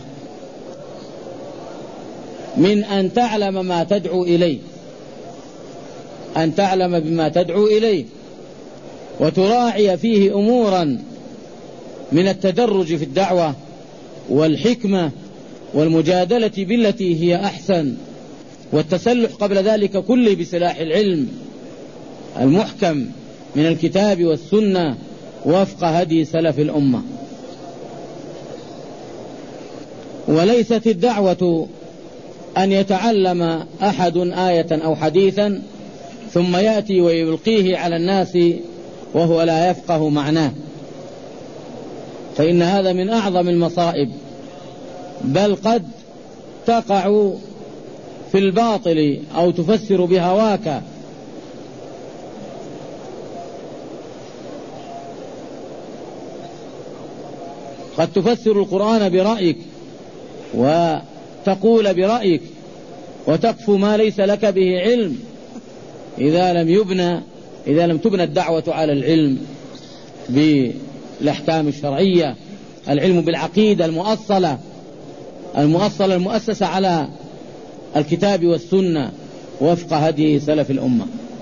من أن تعلم ما تدعو إليه، أن تعلم بما تدعو إليه، وتراعي فيه أمورا من التدرج في الدعوة والحكمة والمجادلة بالتي هي أحسن، والتسلح قبل ذلك كله بسلاح العلم المحكم من الكتاب والسنة وفق هدي سلف الأمة. وليست الدعوة أن يتعلم أحد آية أو حديثا ثم يأتي ويلقيه على الناس وهو لا يفقه معناه، فإن هذا من أعظم المصائب، بل قد تقع في الباطل أو تفسر بهواك قد تفسر القرآن برأيك وتقول برأيك وتقف ما ليس لك به علم، إذا لم تبنى الدعوة على العلم بالأحكام الشرعية، العلم بالعقيدة المؤصلة المؤسسة على الكتاب والسنة وفق هدي سلف الأمة.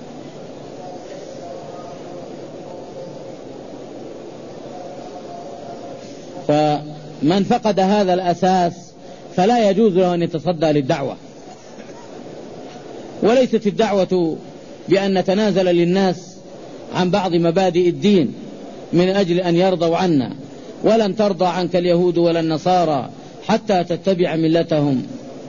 فمن فقد هذا الأساس فلا يجوز له أن يتصدى للدعوة. وليست الدعوة بأن نتنازل للناس عن بعض مبادئ الدين من أجل أن يرضوا عنا، ولن ترضى عنك اليهود ولا النصارى حتى تتبع ملتهم.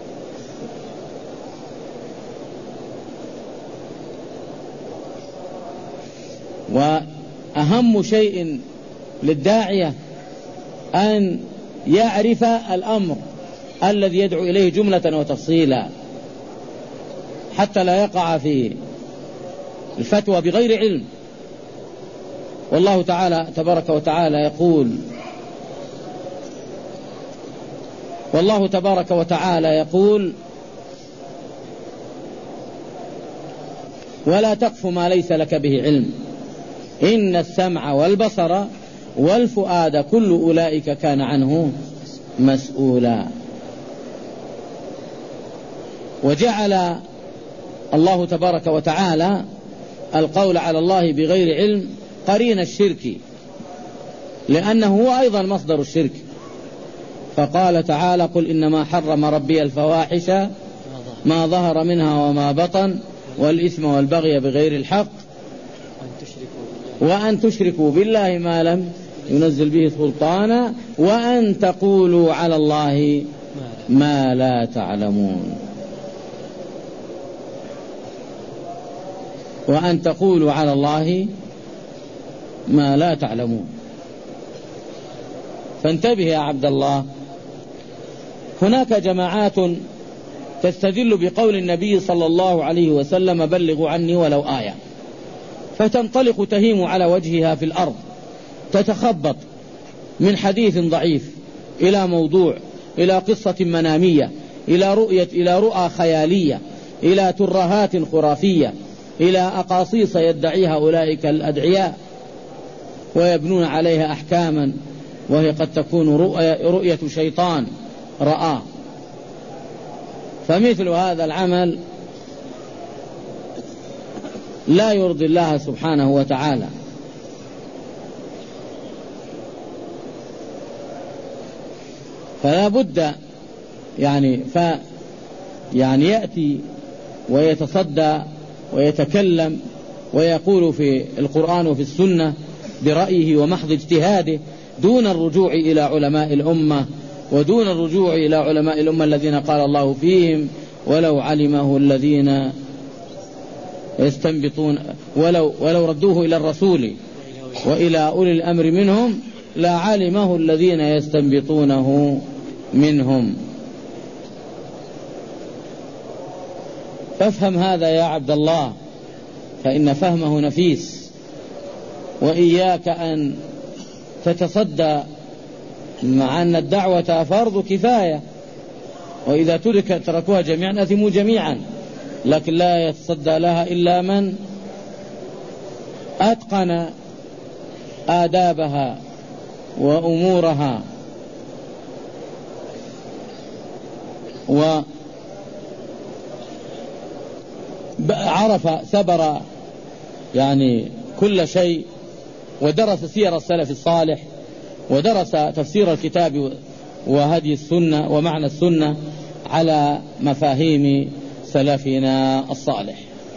وأهم شيء للداعية أن يعرف الأمر الذي يدعو إليه جملة وتفصيلا، حتى لا يقع في الفتوى بغير علم. والله تعالى تبارك وتعالى يقول ولا تقف ما ليس لك به علم إن السمع والبصر والفؤاد كل أولئك كان عنه مسؤولا. وجعل الله تبارك وتعالى القول على الله بغير علم قرين الشرك، لأنه هو أيضا مصدر الشرك، فقال تعالى قل إنما حرم ربي الفواحش ما ظهر منها وما بطن والإثم والبغي بغير الحق وأن تشركوا بالله ما لم ينزل به سلطانا وأن تقولوا على الله ما لا تعلمون. وأن تقولوا على الله ما لا تعلمون. فانتبه يا عبد الله، هناك جماعات تستدل بقول النبي صلى الله عليه وسلم بلغوا عني ولو آية، فتنطلق تهيم على وجهها في الأرض، تتخبط من حديث ضعيف إلى موضوع، إلى قصة منامية، إلى رؤى خيالية، إلى ترهات خرافية، إلى أقاصيص يدعيها أولئك الأدعياء ويبنون عليها أحكاما، وهي قد تكون رؤية شيطان رآه. فمثل هذا العمل لا يرضي الله سبحانه وتعالى. فلا بد يعني يأتي ويتصدى ويتكلم ويقول في القرآن وفي السنة برأيه ومحض اجتهاده دون الرجوع إلى علماء الأمة ودون الرجوع إلى علماء الأمة الذين قال الله فيهم ولو علمه الذين يستنبطون ولو ردوه إلى الرسول وإلى أولي الأمر منهم لا علمه الذين يستنبطونه منهم. فافهم هذا يا عبد الله فإن فهمه نفيس، وإياك أن تتصدى مع أن الدعوة فرض كفاية، وإذا تركوها جميعا أثموا جميعا، لكن لا يتصدى لها إلا من أتقن آدابها وأمورها وعرف ثبر يعني كل شيء، ودرس سير السلف الصالح، ودرس تفسير الكتاب وهدي السنة ومعنى السنة على مفاهيم سلفنا الصالح.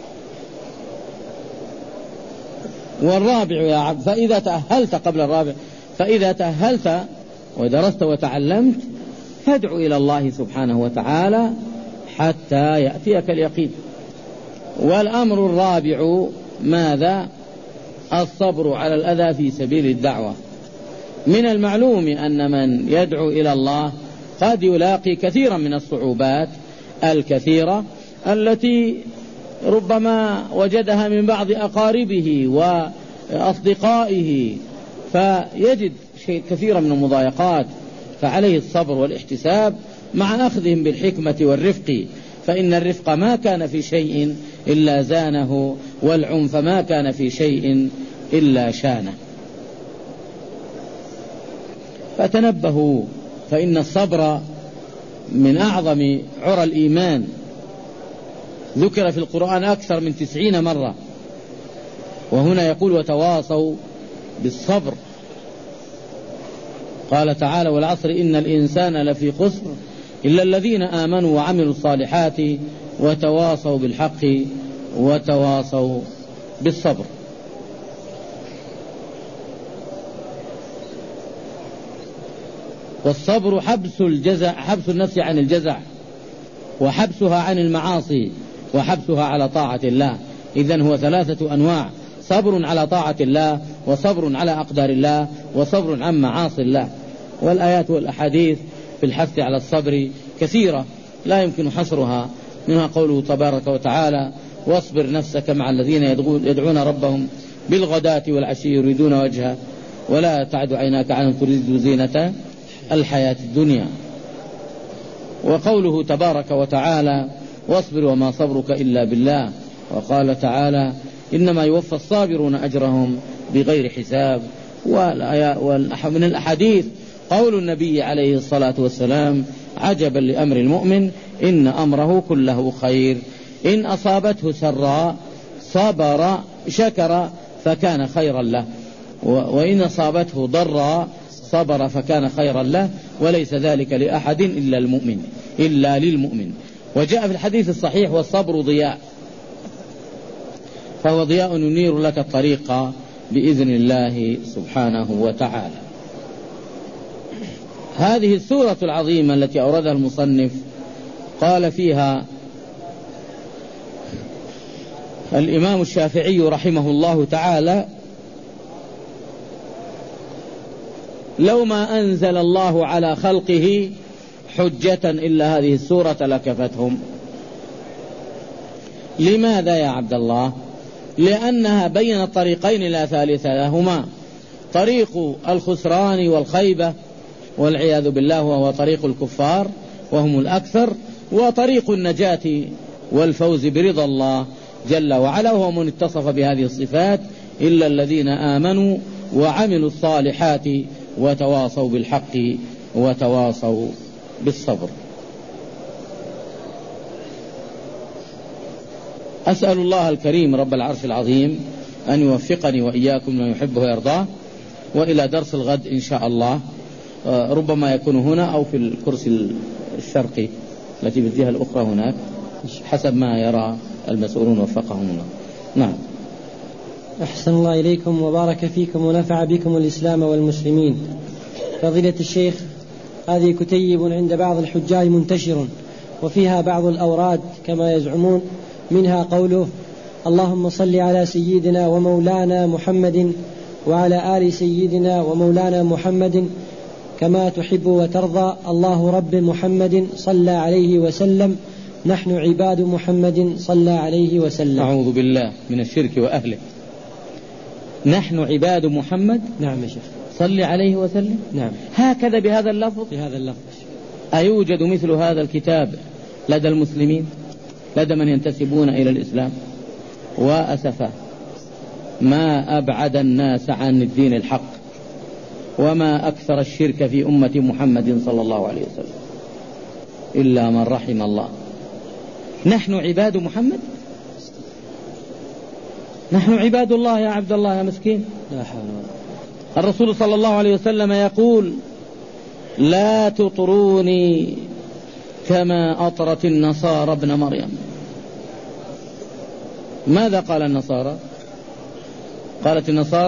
والرابع يا عبد، فإذا تأهلت قبل الرابع، فإذا تأهلت ودرست وتعلمت فادع إلى الله سبحانه وتعالى حتى يأتيك اليقين. والأمر الرابع ماذا؟ الصبر على الأذى في سبيل الدعوة. من المعلوم أن من يدعو إلى الله قد يلاقي كثيرا من الصعوبات الكثيرة التي ربما وجدها من بعض أقاربه وأصدقائه، فيجد كثيرا من المضايقات، فعليه الصبر والاحتساب مع أخذهم بالحكمة والرفق، فإن الرفق ما كان في شيء إلا زانه، والعنف ما كان في شيء إلا شانه. فتنبهوا، فإن الصبر من أعظم عرى الإيمان، ذكر في القرآن أكثر من 90 مرة، وهنا يقول وتواصوا بالصبر. قال تعالى والعصر إن الإنسان لفي خسر إلا الذين آمنوا وعملوا الصالحات وتواصوا بالحق وتواصوا بالصبر. والصبر حبس الجزع، حبس النفس عن الجزع، وحبسها عن المعاصي، وحبسها على طاعة الله. إذن هو 3 أنواع: صبر على طاعة الله، وصبر على أقدار الله، وصبر عن معاصي الله. والآيات والأحاديث في الحث على الصبر كثيرة لا يمكن حصرها، منها قوله تبارك وتعالى واصبر نفسك مع الذين يدعون ربهم بالغداة والعشي يريدون وجهه ولا تعد عيناك عنهم تريد زينة الحياة الدنيا. وقوله تبارك وتعالى واصبر وما صبرك إلا بالله. وقال تعالى إنما يوفى الصابرون أجرهم بغير حساب. ومن الأحاديث قول النبي عليه الصلاة والسلام عجبا لأمر المؤمن إن أمره كله خير، إن أصابته سراء صبر شكر فكان خيرا له، وإن أصابته ضراء صبر فكان خيرا له، وليس ذلك لأحد إلا للمؤمن. وجاء في الحديث الصحيح والصبر ضياء، فهو ضياء ينير لك الطريق بإذن الله سبحانه وتعالى. هذه السورة العظيمة التي أوردها المصنف قال فيها الإمام الشافعي رحمه الله تعالى لو ما أنزل الله على خلقه حجة إلا هذه السورة لكفتهم. لماذا يا عبد الله؟ لأنها بين الطريقين لا ثالث لهما، طريق الخسران والخيبة والعياذ بالله وهو طريق الكفار وهم الأكثر، وطريق النجاة والفوز برضا الله جل وعلا وهو من اتصف بهذه الصفات إلا الذين آمنوا وعملوا الصالحات وتواصوا بالحق وتواصوا بالصبر. أسأل الله الكريم رب العرش العظيم أن يوفقني وإياكم لما يحبه ويرضاه. وإلى درس الغد إن شاء الله. ربما يكون هنا أو في الكرسي الشرقي التي في الجهة الأخرى هناك، حسب ما يرى المسؤولون وفقهم الله. نعم. أحسن الله إليكم وبارك فيكم ونفع بكم الإسلام والمسلمين. فضيلة الشيخ، هذه كتيب عند بعض الحجاج منتشر وفيها بعض الأوراد كما يزعمون، منها قوله: اللهم صل على سيدنا ومولانا محمد وعلى آل سيدنا ومولانا محمد كما تحب وترضى، الله رب محمد صلى عليه وسلم، نحن عباد محمد صلى عليه وسلم. أعوذ بالله من الشرك وأهله. نحن عباد محمد. نعم يا شيخ. صلى عليه وسلم. نعم. هكذا بهذا اللفظ. بهذا اللفظ. أيوجد مثل هذا الكتاب لدى المسلمين، لدى من ينتسبون إلى الإسلام؟ وأسفا ما أبعد الناس عن الدين الحق، وما أكثر الشرك في أمة محمد صلى الله عليه وسلم إلا من رحم الله. نحن عباد محمد، نحن عباد الله يا عبد الله يا مسكين. لا حول ولا قوة. الرسول صلى الله عليه وسلم يقول: لا تطروني كما أطرت النصارى ابن مريم. ماذا قال النصارى؟ قالت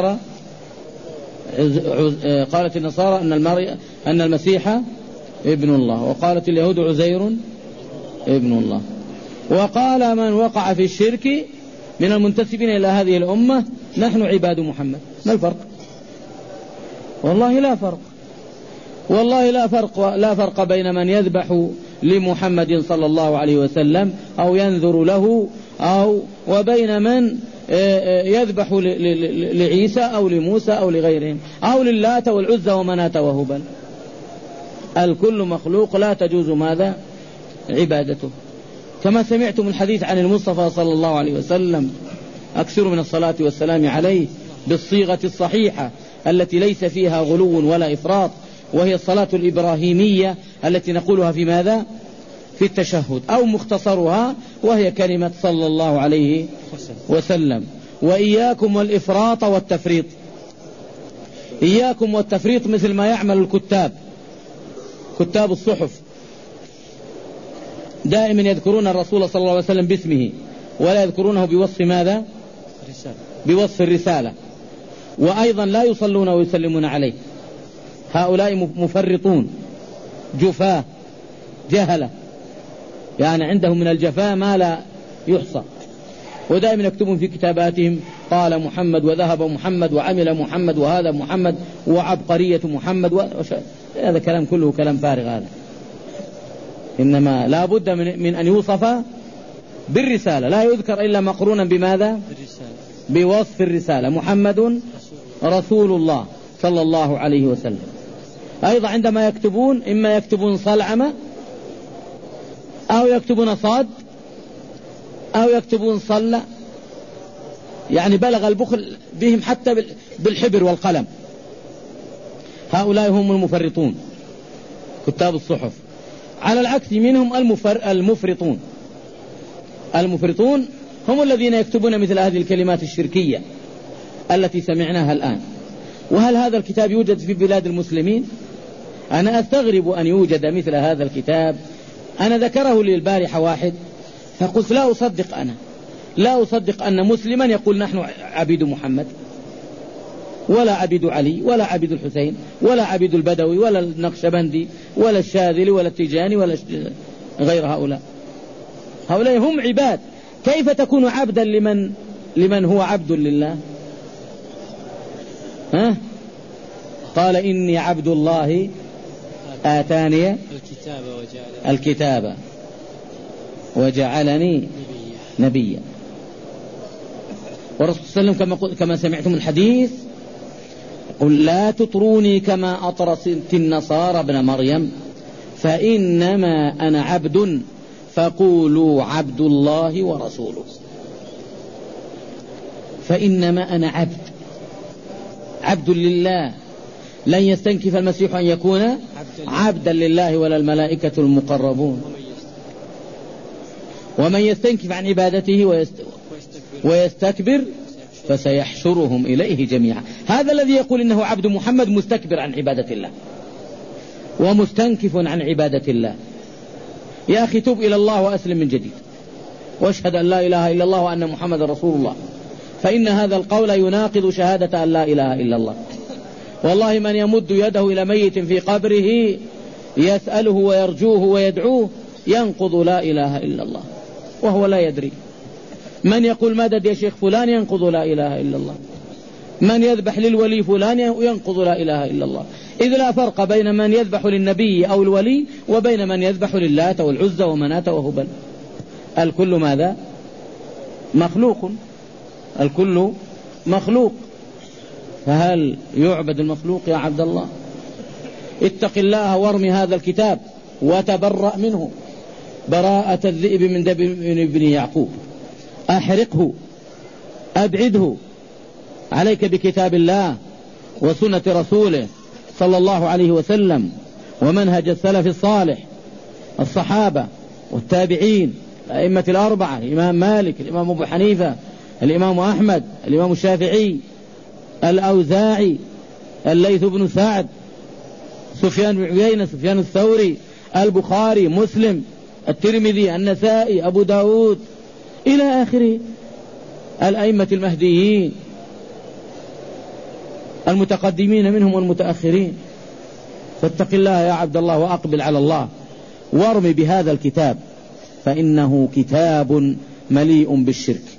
النصارى أن المسيح ابن الله، وقالت اليهود عزير ابن الله. وقال من وقع في الشرك من المنتسبين إلى هذه الأمة: نحن عباد محمد. ما الفرق؟ والله لا فرق، والله لا فرق بين من يذبح لمحمد صلى الله عليه وسلم أو ينذر له وبين من يذبح لعيسى أو لموسى أو لغيرهم أو للات والعزى ومناة وهبل. الكل مخلوق لا تجوز ماذا؟ عبادته. كما سمعتم الحديث عن المصطفى صلى الله عليه وسلم: أكثر من الصلاة والسلام عليه بالصيغة الصحيحة التي ليس فيها غلو ولا إفراط، وهي الصلاة الإبراهيمية التي نقولها في ماذا؟ في التشهد، أو مختصرها وهي كلمة صلى الله عليه وسلم. وإياكم والإفراط والتفريط، إياكم والتفريط مثل ما يعمل كتاب الصحف، دائما يذكرون الرسول صلى الله عليه وسلم باسمه ولا يذكرونه بوصف ماذا؟ بوصف الرسالة. وأيضا لا يصلون ويسلمون عليه. هؤلاء مفرطون جفاة جهلة، يعني عندهم من الجفاء ما لا يحصى، ودائما يكتبون في كتاباتهم: قال محمد وذهب محمد وعمل محمد وهذا محمد وعبقرية محمد هذا كلام كله كلام فارغ. هذا إنما لا بد من أن يوصف بالرسالة، لا يذكر إلا مقرونا بماذا؟ بوصف الرسالة: محمد رسول الله صلى الله عليه وسلم. أيضا عندما يكتبون إما يكتبون صلعمة أو يكتبون صاد أو يكتبون صلة، يعني بلغ البخل بهم حتى بالحبر والقلم. هؤلاء هم المفرطون كتاب الصحف. على العكس منهم المفرطون هم الذين يكتبون مثل هذه الكلمات الشركية التي سمعناها الآن. وهل هذا الكتاب يوجد في بلاد المسلمين؟ أنا أستغرب أن يوجد مثل هذا الكتاب. أنا ذكره لي البارحة واحد فقلت لا أصدق أن مسلما يقول نحن عبيد محمد، ولا عبيد علي ولا عبيد الحسين ولا عبيد البدوي ولا النقشبندي ولا الشاذلي ولا التيجاني ولا غير هؤلاء هم عباد. كيف تكون عبدا لمن هو عبد لله؟ قال إني عبد الله آتاني الكتاب وجعلني نبيا. والرسول صلى الله عليه وسلم كما سمعتم الحديث قل: لا تطروني كما أطرت النصارى ابن مريم، فإنما أنا عبد فقولوا عبد الله ورسوله. فإنما أنا عبد لله. لن يستنكف المسيح أن يكون عبدا لله ولا الملائكة المقربون. ومن يستنكف عن عبادته ويستكبر فسيحشرهم إليه جميعا. هذا الذي يقول إنه عبد محمد مستكبر عن عبادة الله. ومستنكف عن عبادة الله. يا أخي تب إلى الله وأسلم من جديد، واشهد أن لا إله إلا الله وأن محمد رسول الله، فإن هذا القول يناقض شهادة أن لا إله إلا الله. والله من يمد يده إلى ميت في قبره يسأله ويرجوه ويدعوه ينقض لا إله إلا الله وهو لا يدري. من يقول مدد يا شيخ فلان ينقض لا إله إلا الله. من يذبح للولي فلان ينقض لا إله إلا الله. إذ لا فرق بين من يذبح للنبي أو الولي وبين من يذبح للات والعزى ومنات وهبل. الكل ماذا؟ مخلوق. الكل مخلوق. فهل يعبد المخلوق يا عبد الله؟ اتق الله وارمي هذا الكتاب وتبرأ منه براءة الذئب من دبن ابن يعقوب. أحرقه، أبعده، عليك بكتاب الله وسنة رسوله صلى الله عليه وسلم ومنهج السلف الصالح الصحابة والتابعين الأئمة الأربعة، الإمام مالك، الإمام أبو حنيفة، الإمام أحمد، الإمام الشافعي، الأوزاعي، الليث بن سعد، سفيان بن عيينة، سفيان الثوري، البخاري، مسلم، الترمذي، النسائي، أبو داود إلى آخره، الأئمة المهديين المتقدمين منهم والمتأخرين. فاتق الله يا عبد الله وأقبل على الله وارمي بهذا الكتاب، فإنه كتاب مليء بالشرك.